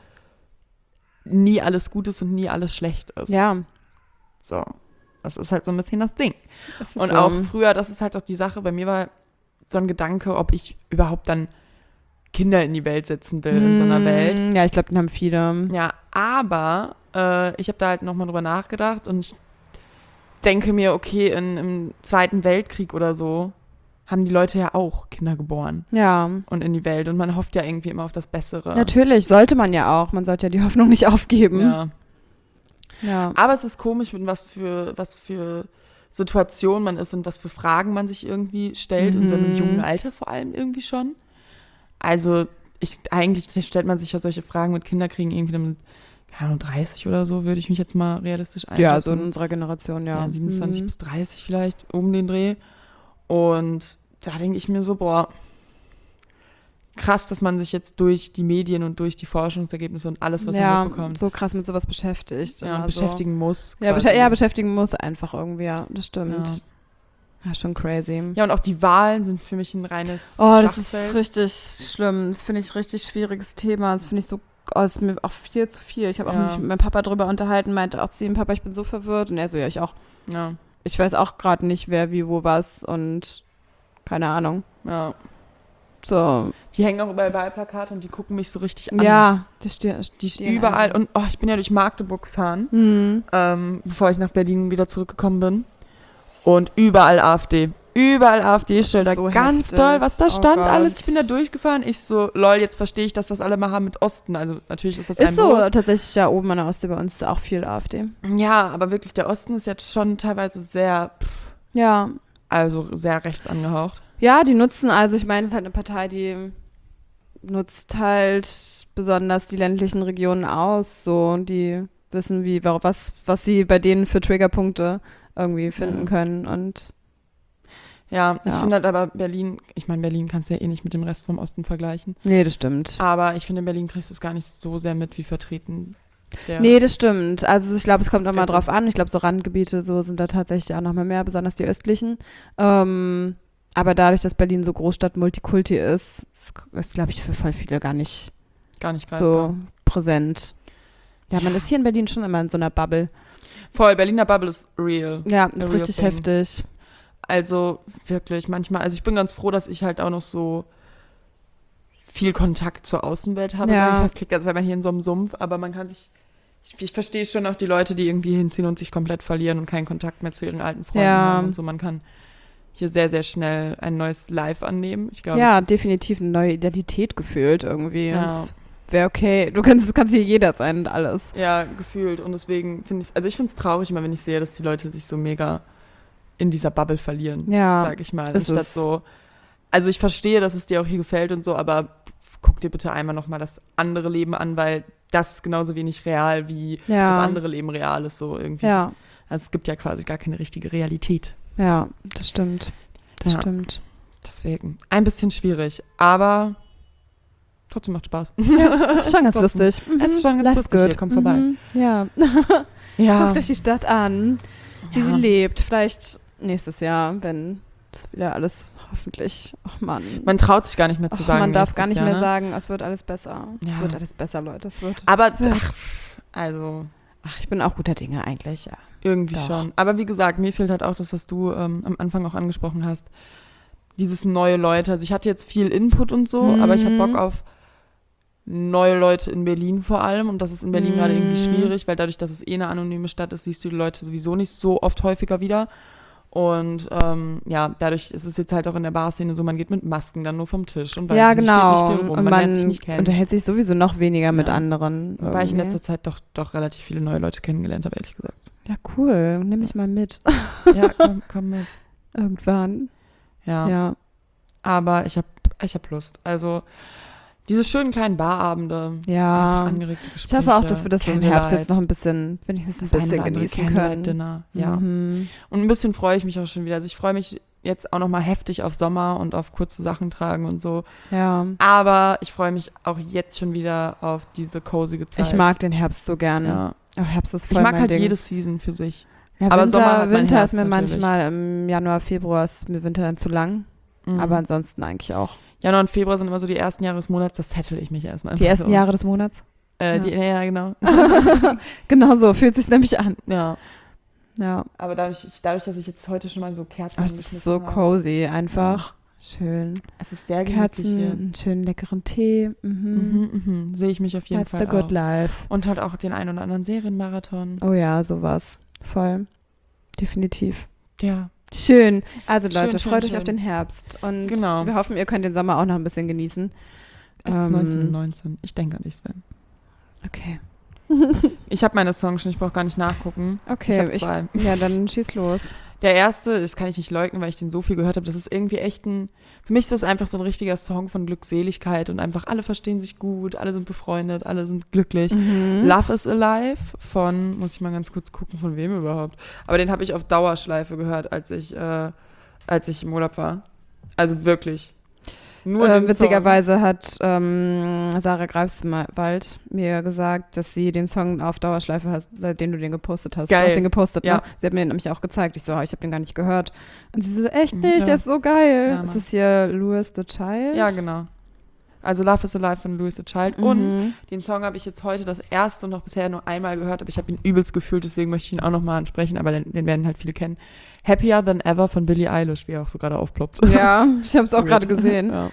Speaker 2: nie alles gut ist und nie alles schlecht ist.
Speaker 1: Ja.
Speaker 2: So. Das ist halt so ein bisschen das Ding.
Speaker 1: Das ist
Speaker 2: Und
Speaker 1: so.
Speaker 2: auch früher, das ist halt auch die Sache, bei mir war so ein Gedanke, ob ich überhaupt dann Kinder in die Welt setzen will in so einer
Speaker 1: Mm,
Speaker 2: Welt.
Speaker 1: Ja, ich glaube, den haben viele.
Speaker 2: Ja, aber äh, ich habe da halt nochmal drüber nachgedacht und ich denke mir, okay, in, im Zweiten Weltkrieg oder so haben die Leute ja auch Kinder geboren
Speaker 1: Ja.
Speaker 2: und in die Welt und man hofft ja irgendwie immer auf das Bessere.
Speaker 1: Natürlich, sollte man ja auch. Man sollte ja die Hoffnung nicht aufgeben.
Speaker 2: Ja.
Speaker 1: Ja.
Speaker 2: Aber es ist komisch, mit was für, was für Situation man ist und was für Fragen man sich irgendwie stellt, in so einem
Speaker 1: Mhm.
Speaker 2: jungen Alter vor allem irgendwie schon. Also ich, eigentlich stellt man sich ja solche Fragen mit Kinderkriegen irgendwie dann mit keine Ahnung, dreißig oder so, würde ich mich jetzt mal realistisch einschätzen.
Speaker 1: Ja, so in unserer Generation, ja.
Speaker 2: Ja, siebenundzwanzig
Speaker 1: Mhm.
Speaker 2: bis dreißig vielleicht, um den Dreh. Und da denke ich mir so, boah, krass, dass man sich jetzt durch die Medien und durch die Forschungsergebnisse und alles, was
Speaker 1: ja,
Speaker 2: man mitbekommt,
Speaker 1: so krass mit sowas beschäftigt.
Speaker 2: ja,
Speaker 1: immer
Speaker 2: beschäftigen muss.
Speaker 1: So. Ja,
Speaker 2: quasi.
Speaker 1: beschä ja, beschäftigen muss einfach irgendwie, ja. Das stimmt.
Speaker 2: Ja.
Speaker 1: Ja, schon crazy.
Speaker 2: Ja, und auch die Wahlen sind für mich ein reines
Speaker 1: Oh, das ist
Speaker 2: Schachfeld.
Speaker 1: richtig schlimm. Das finde ich richtig schwieriges Thema. Das finde ich so, oh, das ist mir auch viel zu viel. Ich habe auch
Speaker 2: Ja.
Speaker 1: mich mit meinem Papa drüber unterhalten, meinte auch zu ihm, Papa, ich bin so verwirrt. Und er so, ja, ich auch.
Speaker 2: Ja,
Speaker 1: Ich weiß auch gerade nicht, wer, wie, wo, was und keine Ahnung.
Speaker 2: ja.
Speaker 1: So,
Speaker 2: Die hängen auch überall Wahlplakate und die gucken mich so richtig an.
Speaker 1: ja, das steht
Speaker 2: Die überall. Und oh, ich bin ja durch Magdeburg gefahren,
Speaker 1: Mhm.
Speaker 2: ähm, bevor ich nach Berlin wieder zurückgekommen bin. Und überall AfD. Überall AfD-Schilder.
Speaker 1: ist so
Speaker 2: Ganz
Speaker 1: heftig.
Speaker 2: toll, was da
Speaker 1: Oh
Speaker 2: stand
Speaker 1: Gott.
Speaker 2: alles. Ich bin da durchgefahren. Ich so, lol, jetzt verstehe ich das, was alle mal haben mit Osten. Also natürlich ist das
Speaker 1: Ist
Speaker 2: ein
Speaker 1: so,
Speaker 2: bewusst.
Speaker 1: tatsächlich ja oben an der Ostsee bei uns ist auch viel AfD.
Speaker 2: Ja, aber wirklich, der Osten ist jetzt schon teilweise sehr,
Speaker 1: Ja.
Speaker 2: also sehr rechts angehaucht.
Speaker 1: Ja, die nutzen, also ich meine, es ist halt eine Partei, die nutzt halt besonders die ländlichen Regionen aus, so, und die wissen, wie, wa- was, was sie bei denen für Triggerpunkte irgendwie finden
Speaker 2: Ja.
Speaker 1: können und
Speaker 2: Ja, ich
Speaker 1: Ja.
Speaker 2: finde halt aber Berlin, ich meine, Berlin kannst du ja eh nicht mit dem Rest vom Osten vergleichen.
Speaker 1: nee, das stimmt.
Speaker 2: Aber ich finde, in Berlin kriegst du es gar nicht so sehr mit, wie vertreten der.
Speaker 1: Nee, das stimmt. Also ich glaube, es kommt auch mal
Speaker 2: Bitte.
Speaker 1: drauf an. Ich glaube, so Randgebiete so sind da tatsächlich auch noch mal mehr, besonders die östlichen. Ähm, aber dadurch, dass Berlin so Großstadt Multikulti ist, ist, ist glaube ich, für voll viele gar nicht
Speaker 2: gar nicht greifbar.
Speaker 1: so präsent. Ja, man ist hier in Berlin schon immer in so einer Bubble.
Speaker 2: Voll, Berliner Bubble ist real.
Speaker 1: Ja,
Speaker 2: A
Speaker 1: ist
Speaker 2: real
Speaker 1: richtig
Speaker 2: thing.
Speaker 1: heftig.
Speaker 2: Also wirklich manchmal, also ich bin ganz froh, dass ich halt auch noch so viel Kontakt zur Außenwelt habe.
Speaker 1: Ja.
Speaker 2: Sag ich fast, klingt, als wäre man hier in so einem Sumpf, aber man kann sich, ich, ich verstehe schon auch die Leute, die irgendwie hinziehen und sich komplett verlieren und keinen Kontakt mehr zu ihren alten Freunden
Speaker 1: Ja.
Speaker 2: haben und so. Man kann hier sehr, sehr schnell ein neues Live annehmen. Ich glaube,
Speaker 1: Ja,
Speaker 2: es ist-
Speaker 1: definitiv eine neue Identität gefühlt irgendwie.
Speaker 2: Ja.
Speaker 1: Es wäre okay. Du kannst, es kannst hier jeder sein und alles.
Speaker 2: Ja, gefühlt. Und deswegen finde ich also ich finde es traurig immer, wenn ich sehe, dass die Leute sich so mega in dieser Bubble verlieren,
Speaker 1: Ja,
Speaker 2: sag ich mal.
Speaker 1: ist
Speaker 2: Anstatt
Speaker 1: es.
Speaker 2: so, also ich verstehe, dass es dir auch hier gefällt und so, aber guck dir bitte einmal nochmal das andere Leben an, weil das ist genauso wenig real, wie
Speaker 1: Ja.
Speaker 2: das andere Leben real ist, so irgendwie.
Speaker 1: Ja,
Speaker 2: Also es gibt ja quasi gar keine richtige Realität.
Speaker 1: ja, das stimmt. Das
Speaker 2: Ja.
Speaker 1: stimmt.
Speaker 2: Deswegen ein bisschen schwierig, aber trotzdem macht Spaß.
Speaker 1: Das ist schon ganz
Speaker 2: trotzdem-
Speaker 1: lustig. Mhm.
Speaker 2: es ist schon ganz
Speaker 1: Life's
Speaker 2: lustig
Speaker 1: good.
Speaker 2: hier, kommt vorbei.
Speaker 1: Mhm. Ja.
Speaker 2: Ja,
Speaker 1: Guckt euch die Stadt an, wie
Speaker 2: ja.
Speaker 1: sie lebt. Vielleicht nächstes Jahr, wenn das wieder alles hoffentlich, ach Mann.
Speaker 2: Man traut sich gar nicht mehr zu
Speaker 1: Ach,
Speaker 2: sagen.
Speaker 1: man darf
Speaker 2: nächstes
Speaker 1: gar nicht
Speaker 2: Jahr,
Speaker 1: mehr
Speaker 2: ne?
Speaker 1: sagen, es wird alles besser. Es
Speaker 2: Ja.
Speaker 1: wird alles besser, Leute. Es wird.
Speaker 2: Aber
Speaker 1: es wird.
Speaker 2: ach, also
Speaker 1: Ach, ich bin auch guter Dinge eigentlich, ja.
Speaker 2: irgendwie
Speaker 1: Doch.
Speaker 2: schon. Aber wie gesagt, mir fehlt halt auch das, was du ähm, am Anfang auch angesprochen hast. Dieses neue Leute. Also ich hatte jetzt viel Input und so,
Speaker 1: Mhm.
Speaker 2: aber ich habe Bock auf neue Leute in Berlin vor allem. Und das ist in Berlin
Speaker 1: Mhm.
Speaker 2: gerade irgendwie schwierig, weil dadurch, dass es eh eine anonyme Stadt ist, siehst du die Leute sowieso nicht so oft häufiger wieder. Und ähm, ja, dadurch ist es jetzt halt auch in der Barszene so, man geht mit Masken dann nur vom Tisch und weiß
Speaker 1: Ja,
Speaker 2: nicht,
Speaker 1: genau.
Speaker 2: steht nicht viel rum,
Speaker 1: Und
Speaker 2: man,
Speaker 1: man
Speaker 2: lernt sich nicht kennen.
Speaker 1: unterhält sich sowieso noch weniger mit
Speaker 2: Ja.
Speaker 1: anderen.
Speaker 2: Wobei ich in
Speaker 1: irgendwie.
Speaker 2: letzter Zeit doch, doch relativ viele neue Leute kennengelernt habe, ehrlich gesagt.
Speaker 1: Ja, cool. Nimm mich mal mit.
Speaker 2: Ja, komm, komm mit.
Speaker 1: Irgendwann.
Speaker 2: Ja,
Speaker 1: Ja.
Speaker 2: aber ich habe ich hab Lust. Also diese schönen kleinen Barabende,
Speaker 1: Ja.
Speaker 2: einfach angeregte
Speaker 1: Ich
Speaker 2: Gespräche.
Speaker 1: hoffe auch, dass wir das so im Herbst jetzt noch
Speaker 2: Candlelight,
Speaker 1: ein bisschen, wenigstens ein
Speaker 2: das eine
Speaker 1: bisschen
Speaker 2: oder andere
Speaker 1: genießen können.
Speaker 2: Candlelight-Dinner, ja.
Speaker 1: Mhm.
Speaker 2: Und ein bisschen freue ich mich auch schon wieder. Also ich freue mich jetzt auch noch mal heftig auf Sommer und auf kurze Sachen tragen und so.
Speaker 1: Ja.
Speaker 2: Aber ich freue mich auch jetzt schon wieder auf diese cosige Zeit.
Speaker 1: Ich mag den Herbst so gern.
Speaker 2: ja.
Speaker 1: Oh, Herbst ist voll
Speaker 2: Ich mag
Speaker 1: mein
Speaker 2: halt
Speaker 1: Ding.
Speaker 2: jede Season für sich.
Speaker 1: Ja,
Speaker 2: aber
Speaker 1: Winter,
Speaker 2: Sommer hat mein
Speaker 1: Winter
Speaker 2: Herz
Speaker 1: ist mir
Speaker 2: natürlich.
Speaker 1: manchmal im Januar, Februar ist mir Winter dann zu lang.
Speaker 2: Mhm.
Speaker 1: Aber ansonsten eigentlich auch.
Speaker 2: Januar und Februar sind immer so die ersten Jahre des Monats, das settle ich mich erstmal.
Speaker 1: Die
Speaker 2: einfach
Speaker 1: ersten
Speaker 2: so.
Speaker 1: Jahre des Monats.
Speaker 2: Äh,
Speaker 1: Ja.
Speaker 2: die, ja, genau.
Speaker 1: Genau so fühlt sich nämlich an.
Speaker 2: ja.
Speaker 1: Ja.
Speaker 2: Aber dadurch, ich, dadurch, dass ich jetzt heute schon mal so Kerzen
Speaker 1: Oh, es ist so cozy einfach. Schön.
Speaker 2: Es ist sehr gemütlich
Speaker 1: Kerzen,
Speaker 2: hier.
Speaker 1: einen schönen leckeren Tee. Mhm.
Speaker 2: Mhm, mhm. Sehe ich mich auf jeden
Speaker 1: That's
Speaker 2: Fall
Speaker 1: the good
Speaker 2: auch.
Speaker 1: life.
Speaker 2: Und halt auch den einen oder anderen Serienmarathon.
Speaker 1: Oh ja, sowas. Voll. Definitiv.
Speaker 2: Ja.
Speaker 1: Schön. Also
Speaker 2: Schön,
Speaker 1: Leute,
Speaker 2: schön,
Speaker 1: freut euch
Speaker 2: schön.
Speaker 1: auf den Herbst. Und
Speaker 2: Genau.
Speaker 1: wir hoffen, ihr könnt den Sommer auch noch ein bisschen genießen.
Speaker 2: Es ist
Speaker 1: Ähm,
Speaker 2: neunzehn neunzehn. Ich denke an dich, Sven.
Speaker 1: Okay.
Speaker 2: Ich habe meine Songs schon, ich brauche gar nicht nachgucken. Ich
Speaker 1: Okay,
Speaker 2: habe
Speaker 1: ich,
Speaker 2: zwei.
Speaker 1: ja, dann schieß los.
Speaker 2: Der erste, das kann ich nicht leugnen, weil ich den so viel gehört habe, das ist irgendwie echt ein, für mich ist das einfach so ein richtiger Song von Glückseligkeit und einfach alle verstehen sich gut, alle sind befreundet, alle sind glücklich.
Speaker 1: Mhm.
Speaker 2: Love is Alive von, muss ich mal ganz kurz gucken, von wem überhaupt. Aber den habe ich auf Dauerschleife gehört, als ich, äh, als ich im Urlaub war. Also wirklich. Nur
Speaker 1: Äh,
Speaker 2: den
Speaker 1: witzigerweise hat ähm, Sarah Greifswald mir gesagt, dass sie den Song auf Dauerschleife hast, seitdem du den gepostet hast.
Speaker 2: Geil.
Speaker 1: Du hast den gepostet,
Speaker 2: Ja.
Speaker 1: ne? Sie hat mir den nämlich auch gezeigt. Ich so, oh, ich habe den gar nicht gehört. Und sie so, echt
Speaker 2: Mhm,
Speaker 1: nicht?
Speaker 2: ja.
Speaker 1: Der ist so geil.
Speaker 2: Ja,
Speaker 1: ist
Speaker 2: Mann.
Speaker 1: es hier Louis the Child?
Speaker 2: Song. Ja, genau. Also Love is Alive von Louis the Child. Und
Speaker 1: Mhm.
Speaker 2: den Song habe ich jetzt heute das erste und noch bisher nur einmal gehört, aber ich habe ihn übelst gefühlt, deswegen möchte ich ihn auch nochmal ansprechen, aber den, den werden halt viele kennen. Happier Than Ever von Billie Eilish, wie er auch so gerade aufploppt.
Speaker 1: Ja, ich habe es auch
Speaker 2: Weird.
Speaker 1: gerade gesehen.
Speaker 2: Ja.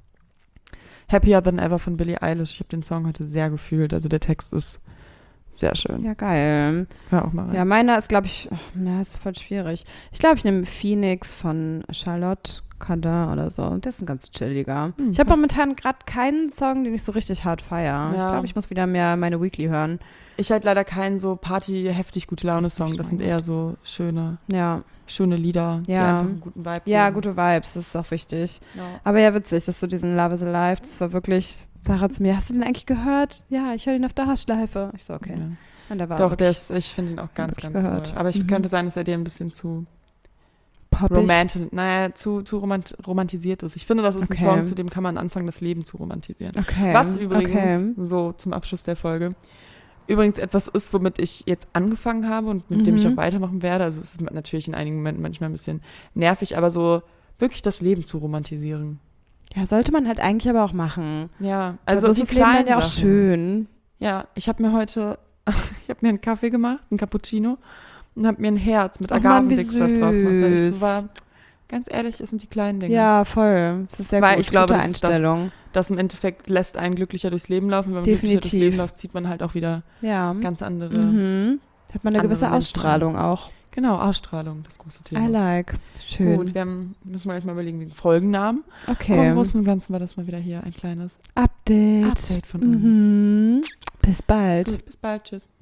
Speaker 2: Happier Than Ever von Billie Eilish. Ich habe den Song heute sehr gefühlt. Also der Text ist sehr schön.
Speaker 1: Ja, geil.
Speaker 2: Hör auch mal rein.
Speaker 1: Ja, meiner ist, glaube ich, oh, na, ist voll schwierig. Ich glaube, ich nehme Phoenix von Charlotte Cardin oder so. Der ist ein ganz chilliger.
Speaker 2: Hm,
Speaker 1: ich habe
Speaker 2: cool.
Speaker 1: momentan gerade keinen Song, den ich so richtig hart feiere. Ich
Speaker 2: Ja.
Speaker 1: glaube, ich muss wieder mehr meine Weekly hören.
Speaker 2: Ich halt leider keinen so Party, heftig gute Laune-Song.
Speaker 1: Ich
Speaker 2: Das sind
Speaker 1: mein
Speaker 2: eher so schöne,
Speaker 1: Ja,
Speaker 2: schöne Lieder, die
Speaker 1: Ja.
Speaker 2: einfach einen guten Vibe
Speaker 1: ja,
Speaker 2: geben.
Speaker 1: gute Vibes, das ist auch wichtig.
Speaker 2: Ja.
Speaker 1: Aber ja, witzig, dass du diesen Love is Alive, das war wirklich, Sarah zu mir, hast du den eigentlich gehört? Ja, ich höre ihn auf Dauerschleife. Ich so, okay.
Speaker 2: Ja.
Speaker 1: Und der war
Speaker 2: Doch, der
Speaker 1: wirklich
Speaker 2: ist, ich finde ihn auch ganz,
Speaker 1: wirklich
Speaker 2: ganz
Speaker 1: gehört.
Speaker 2: toll. Aber ich
Speaker 1: Mhm.
Speaker 2: könnte sein, dass er dir ein bisschen zu
Speaker 1: poppig.
Speaker 2: romantisch, naja, zu, zu romant romantisiert ist. Ich finde, das ist
Speaker 1: Okay.
Speaker 2: ein Song, zu dem kann man anfangen, das Leben zu romantisieren.
Speaker 1: Okay.
Speaker 2: Was übrigens,
Speaker 1: Okay.
Speaker 2: so zum Abschluss der Folge, übrigens etwas ist, womit ich jetzt angefangen habe und mit dem ich
Speaker 1: Mhm.
Speaker 2: auch weitermachen werde. Also es ist natürlich in einigen Momenten manchmal ein bisschen nervig, aber so wirklich das Leben zu romantisieren.
Speaker 1: Ja, sollte man halt eigentlich aber auch machen.
Speaker 2: Ja,
Speaker 1: Also,
Speaker 2: also
Speaker 1: so ist
Speaker 2: die
Speaker 1: das Leben dann
Speaker 2: kleinen
Speaker 1: ja auch
Speaker 2: Sachen.
Speaker 1: schön.
Speaker 2: Ja, ich habe mir heute ich habe mir einen Kaffee gemacht, einen Cappuccino und habe mir ein Herz mit
Speaker 1: Ach Mann, wie
Speaker 2: Agavendicksaft drauf gemacht. Weil ich so
Speaker 1: süß.
Speaker 2: war, ganz ehrlich, das sind die kleinen Dinge.
Speaker 1: Ja, voll. Das ist sehr
Speaker 2: Weil
Speaker 1: gut.
Speaker 2: ich glaube,
Speaker 1: Gute
Speaker 2: das ist das-
Speaker 1: Einstellung.
Speaker 2: Das im Endeffekt lässt einen glücklicher durchs Leben laufen. Wenn man glücklicher durchs
Speaker 1: Definitiv.
Speaker 2: Leben läuft, zieht man halt auch wieder
Speaker 1: Ja.
Speaker 2: ganz andere,
Speaker 1: Mhm. Hat man eine
Speaker 2: andere
Speaker 1: gewisse
Speaker 2: Menschen
Speaker 1: Ausstrahlung auch.
Speaker 2: genau, Ausstrahlung, das große Thema.
Speaker 1: I like. Schön.
Speaker 2: Gut, wir haben, müssen wir gleich mal überlegen, wegen Folgennamen. Aber
Speaker 1: Okay.
Speaker 2: im Großen und Ganzen war das mal wieder hier ein kleines
Speaker 1: Update.
Speaker 2: Update von uns.
Speaker 1: Mhm. Bis bald.
Speaker 2: Gut, bis bald, tschüss.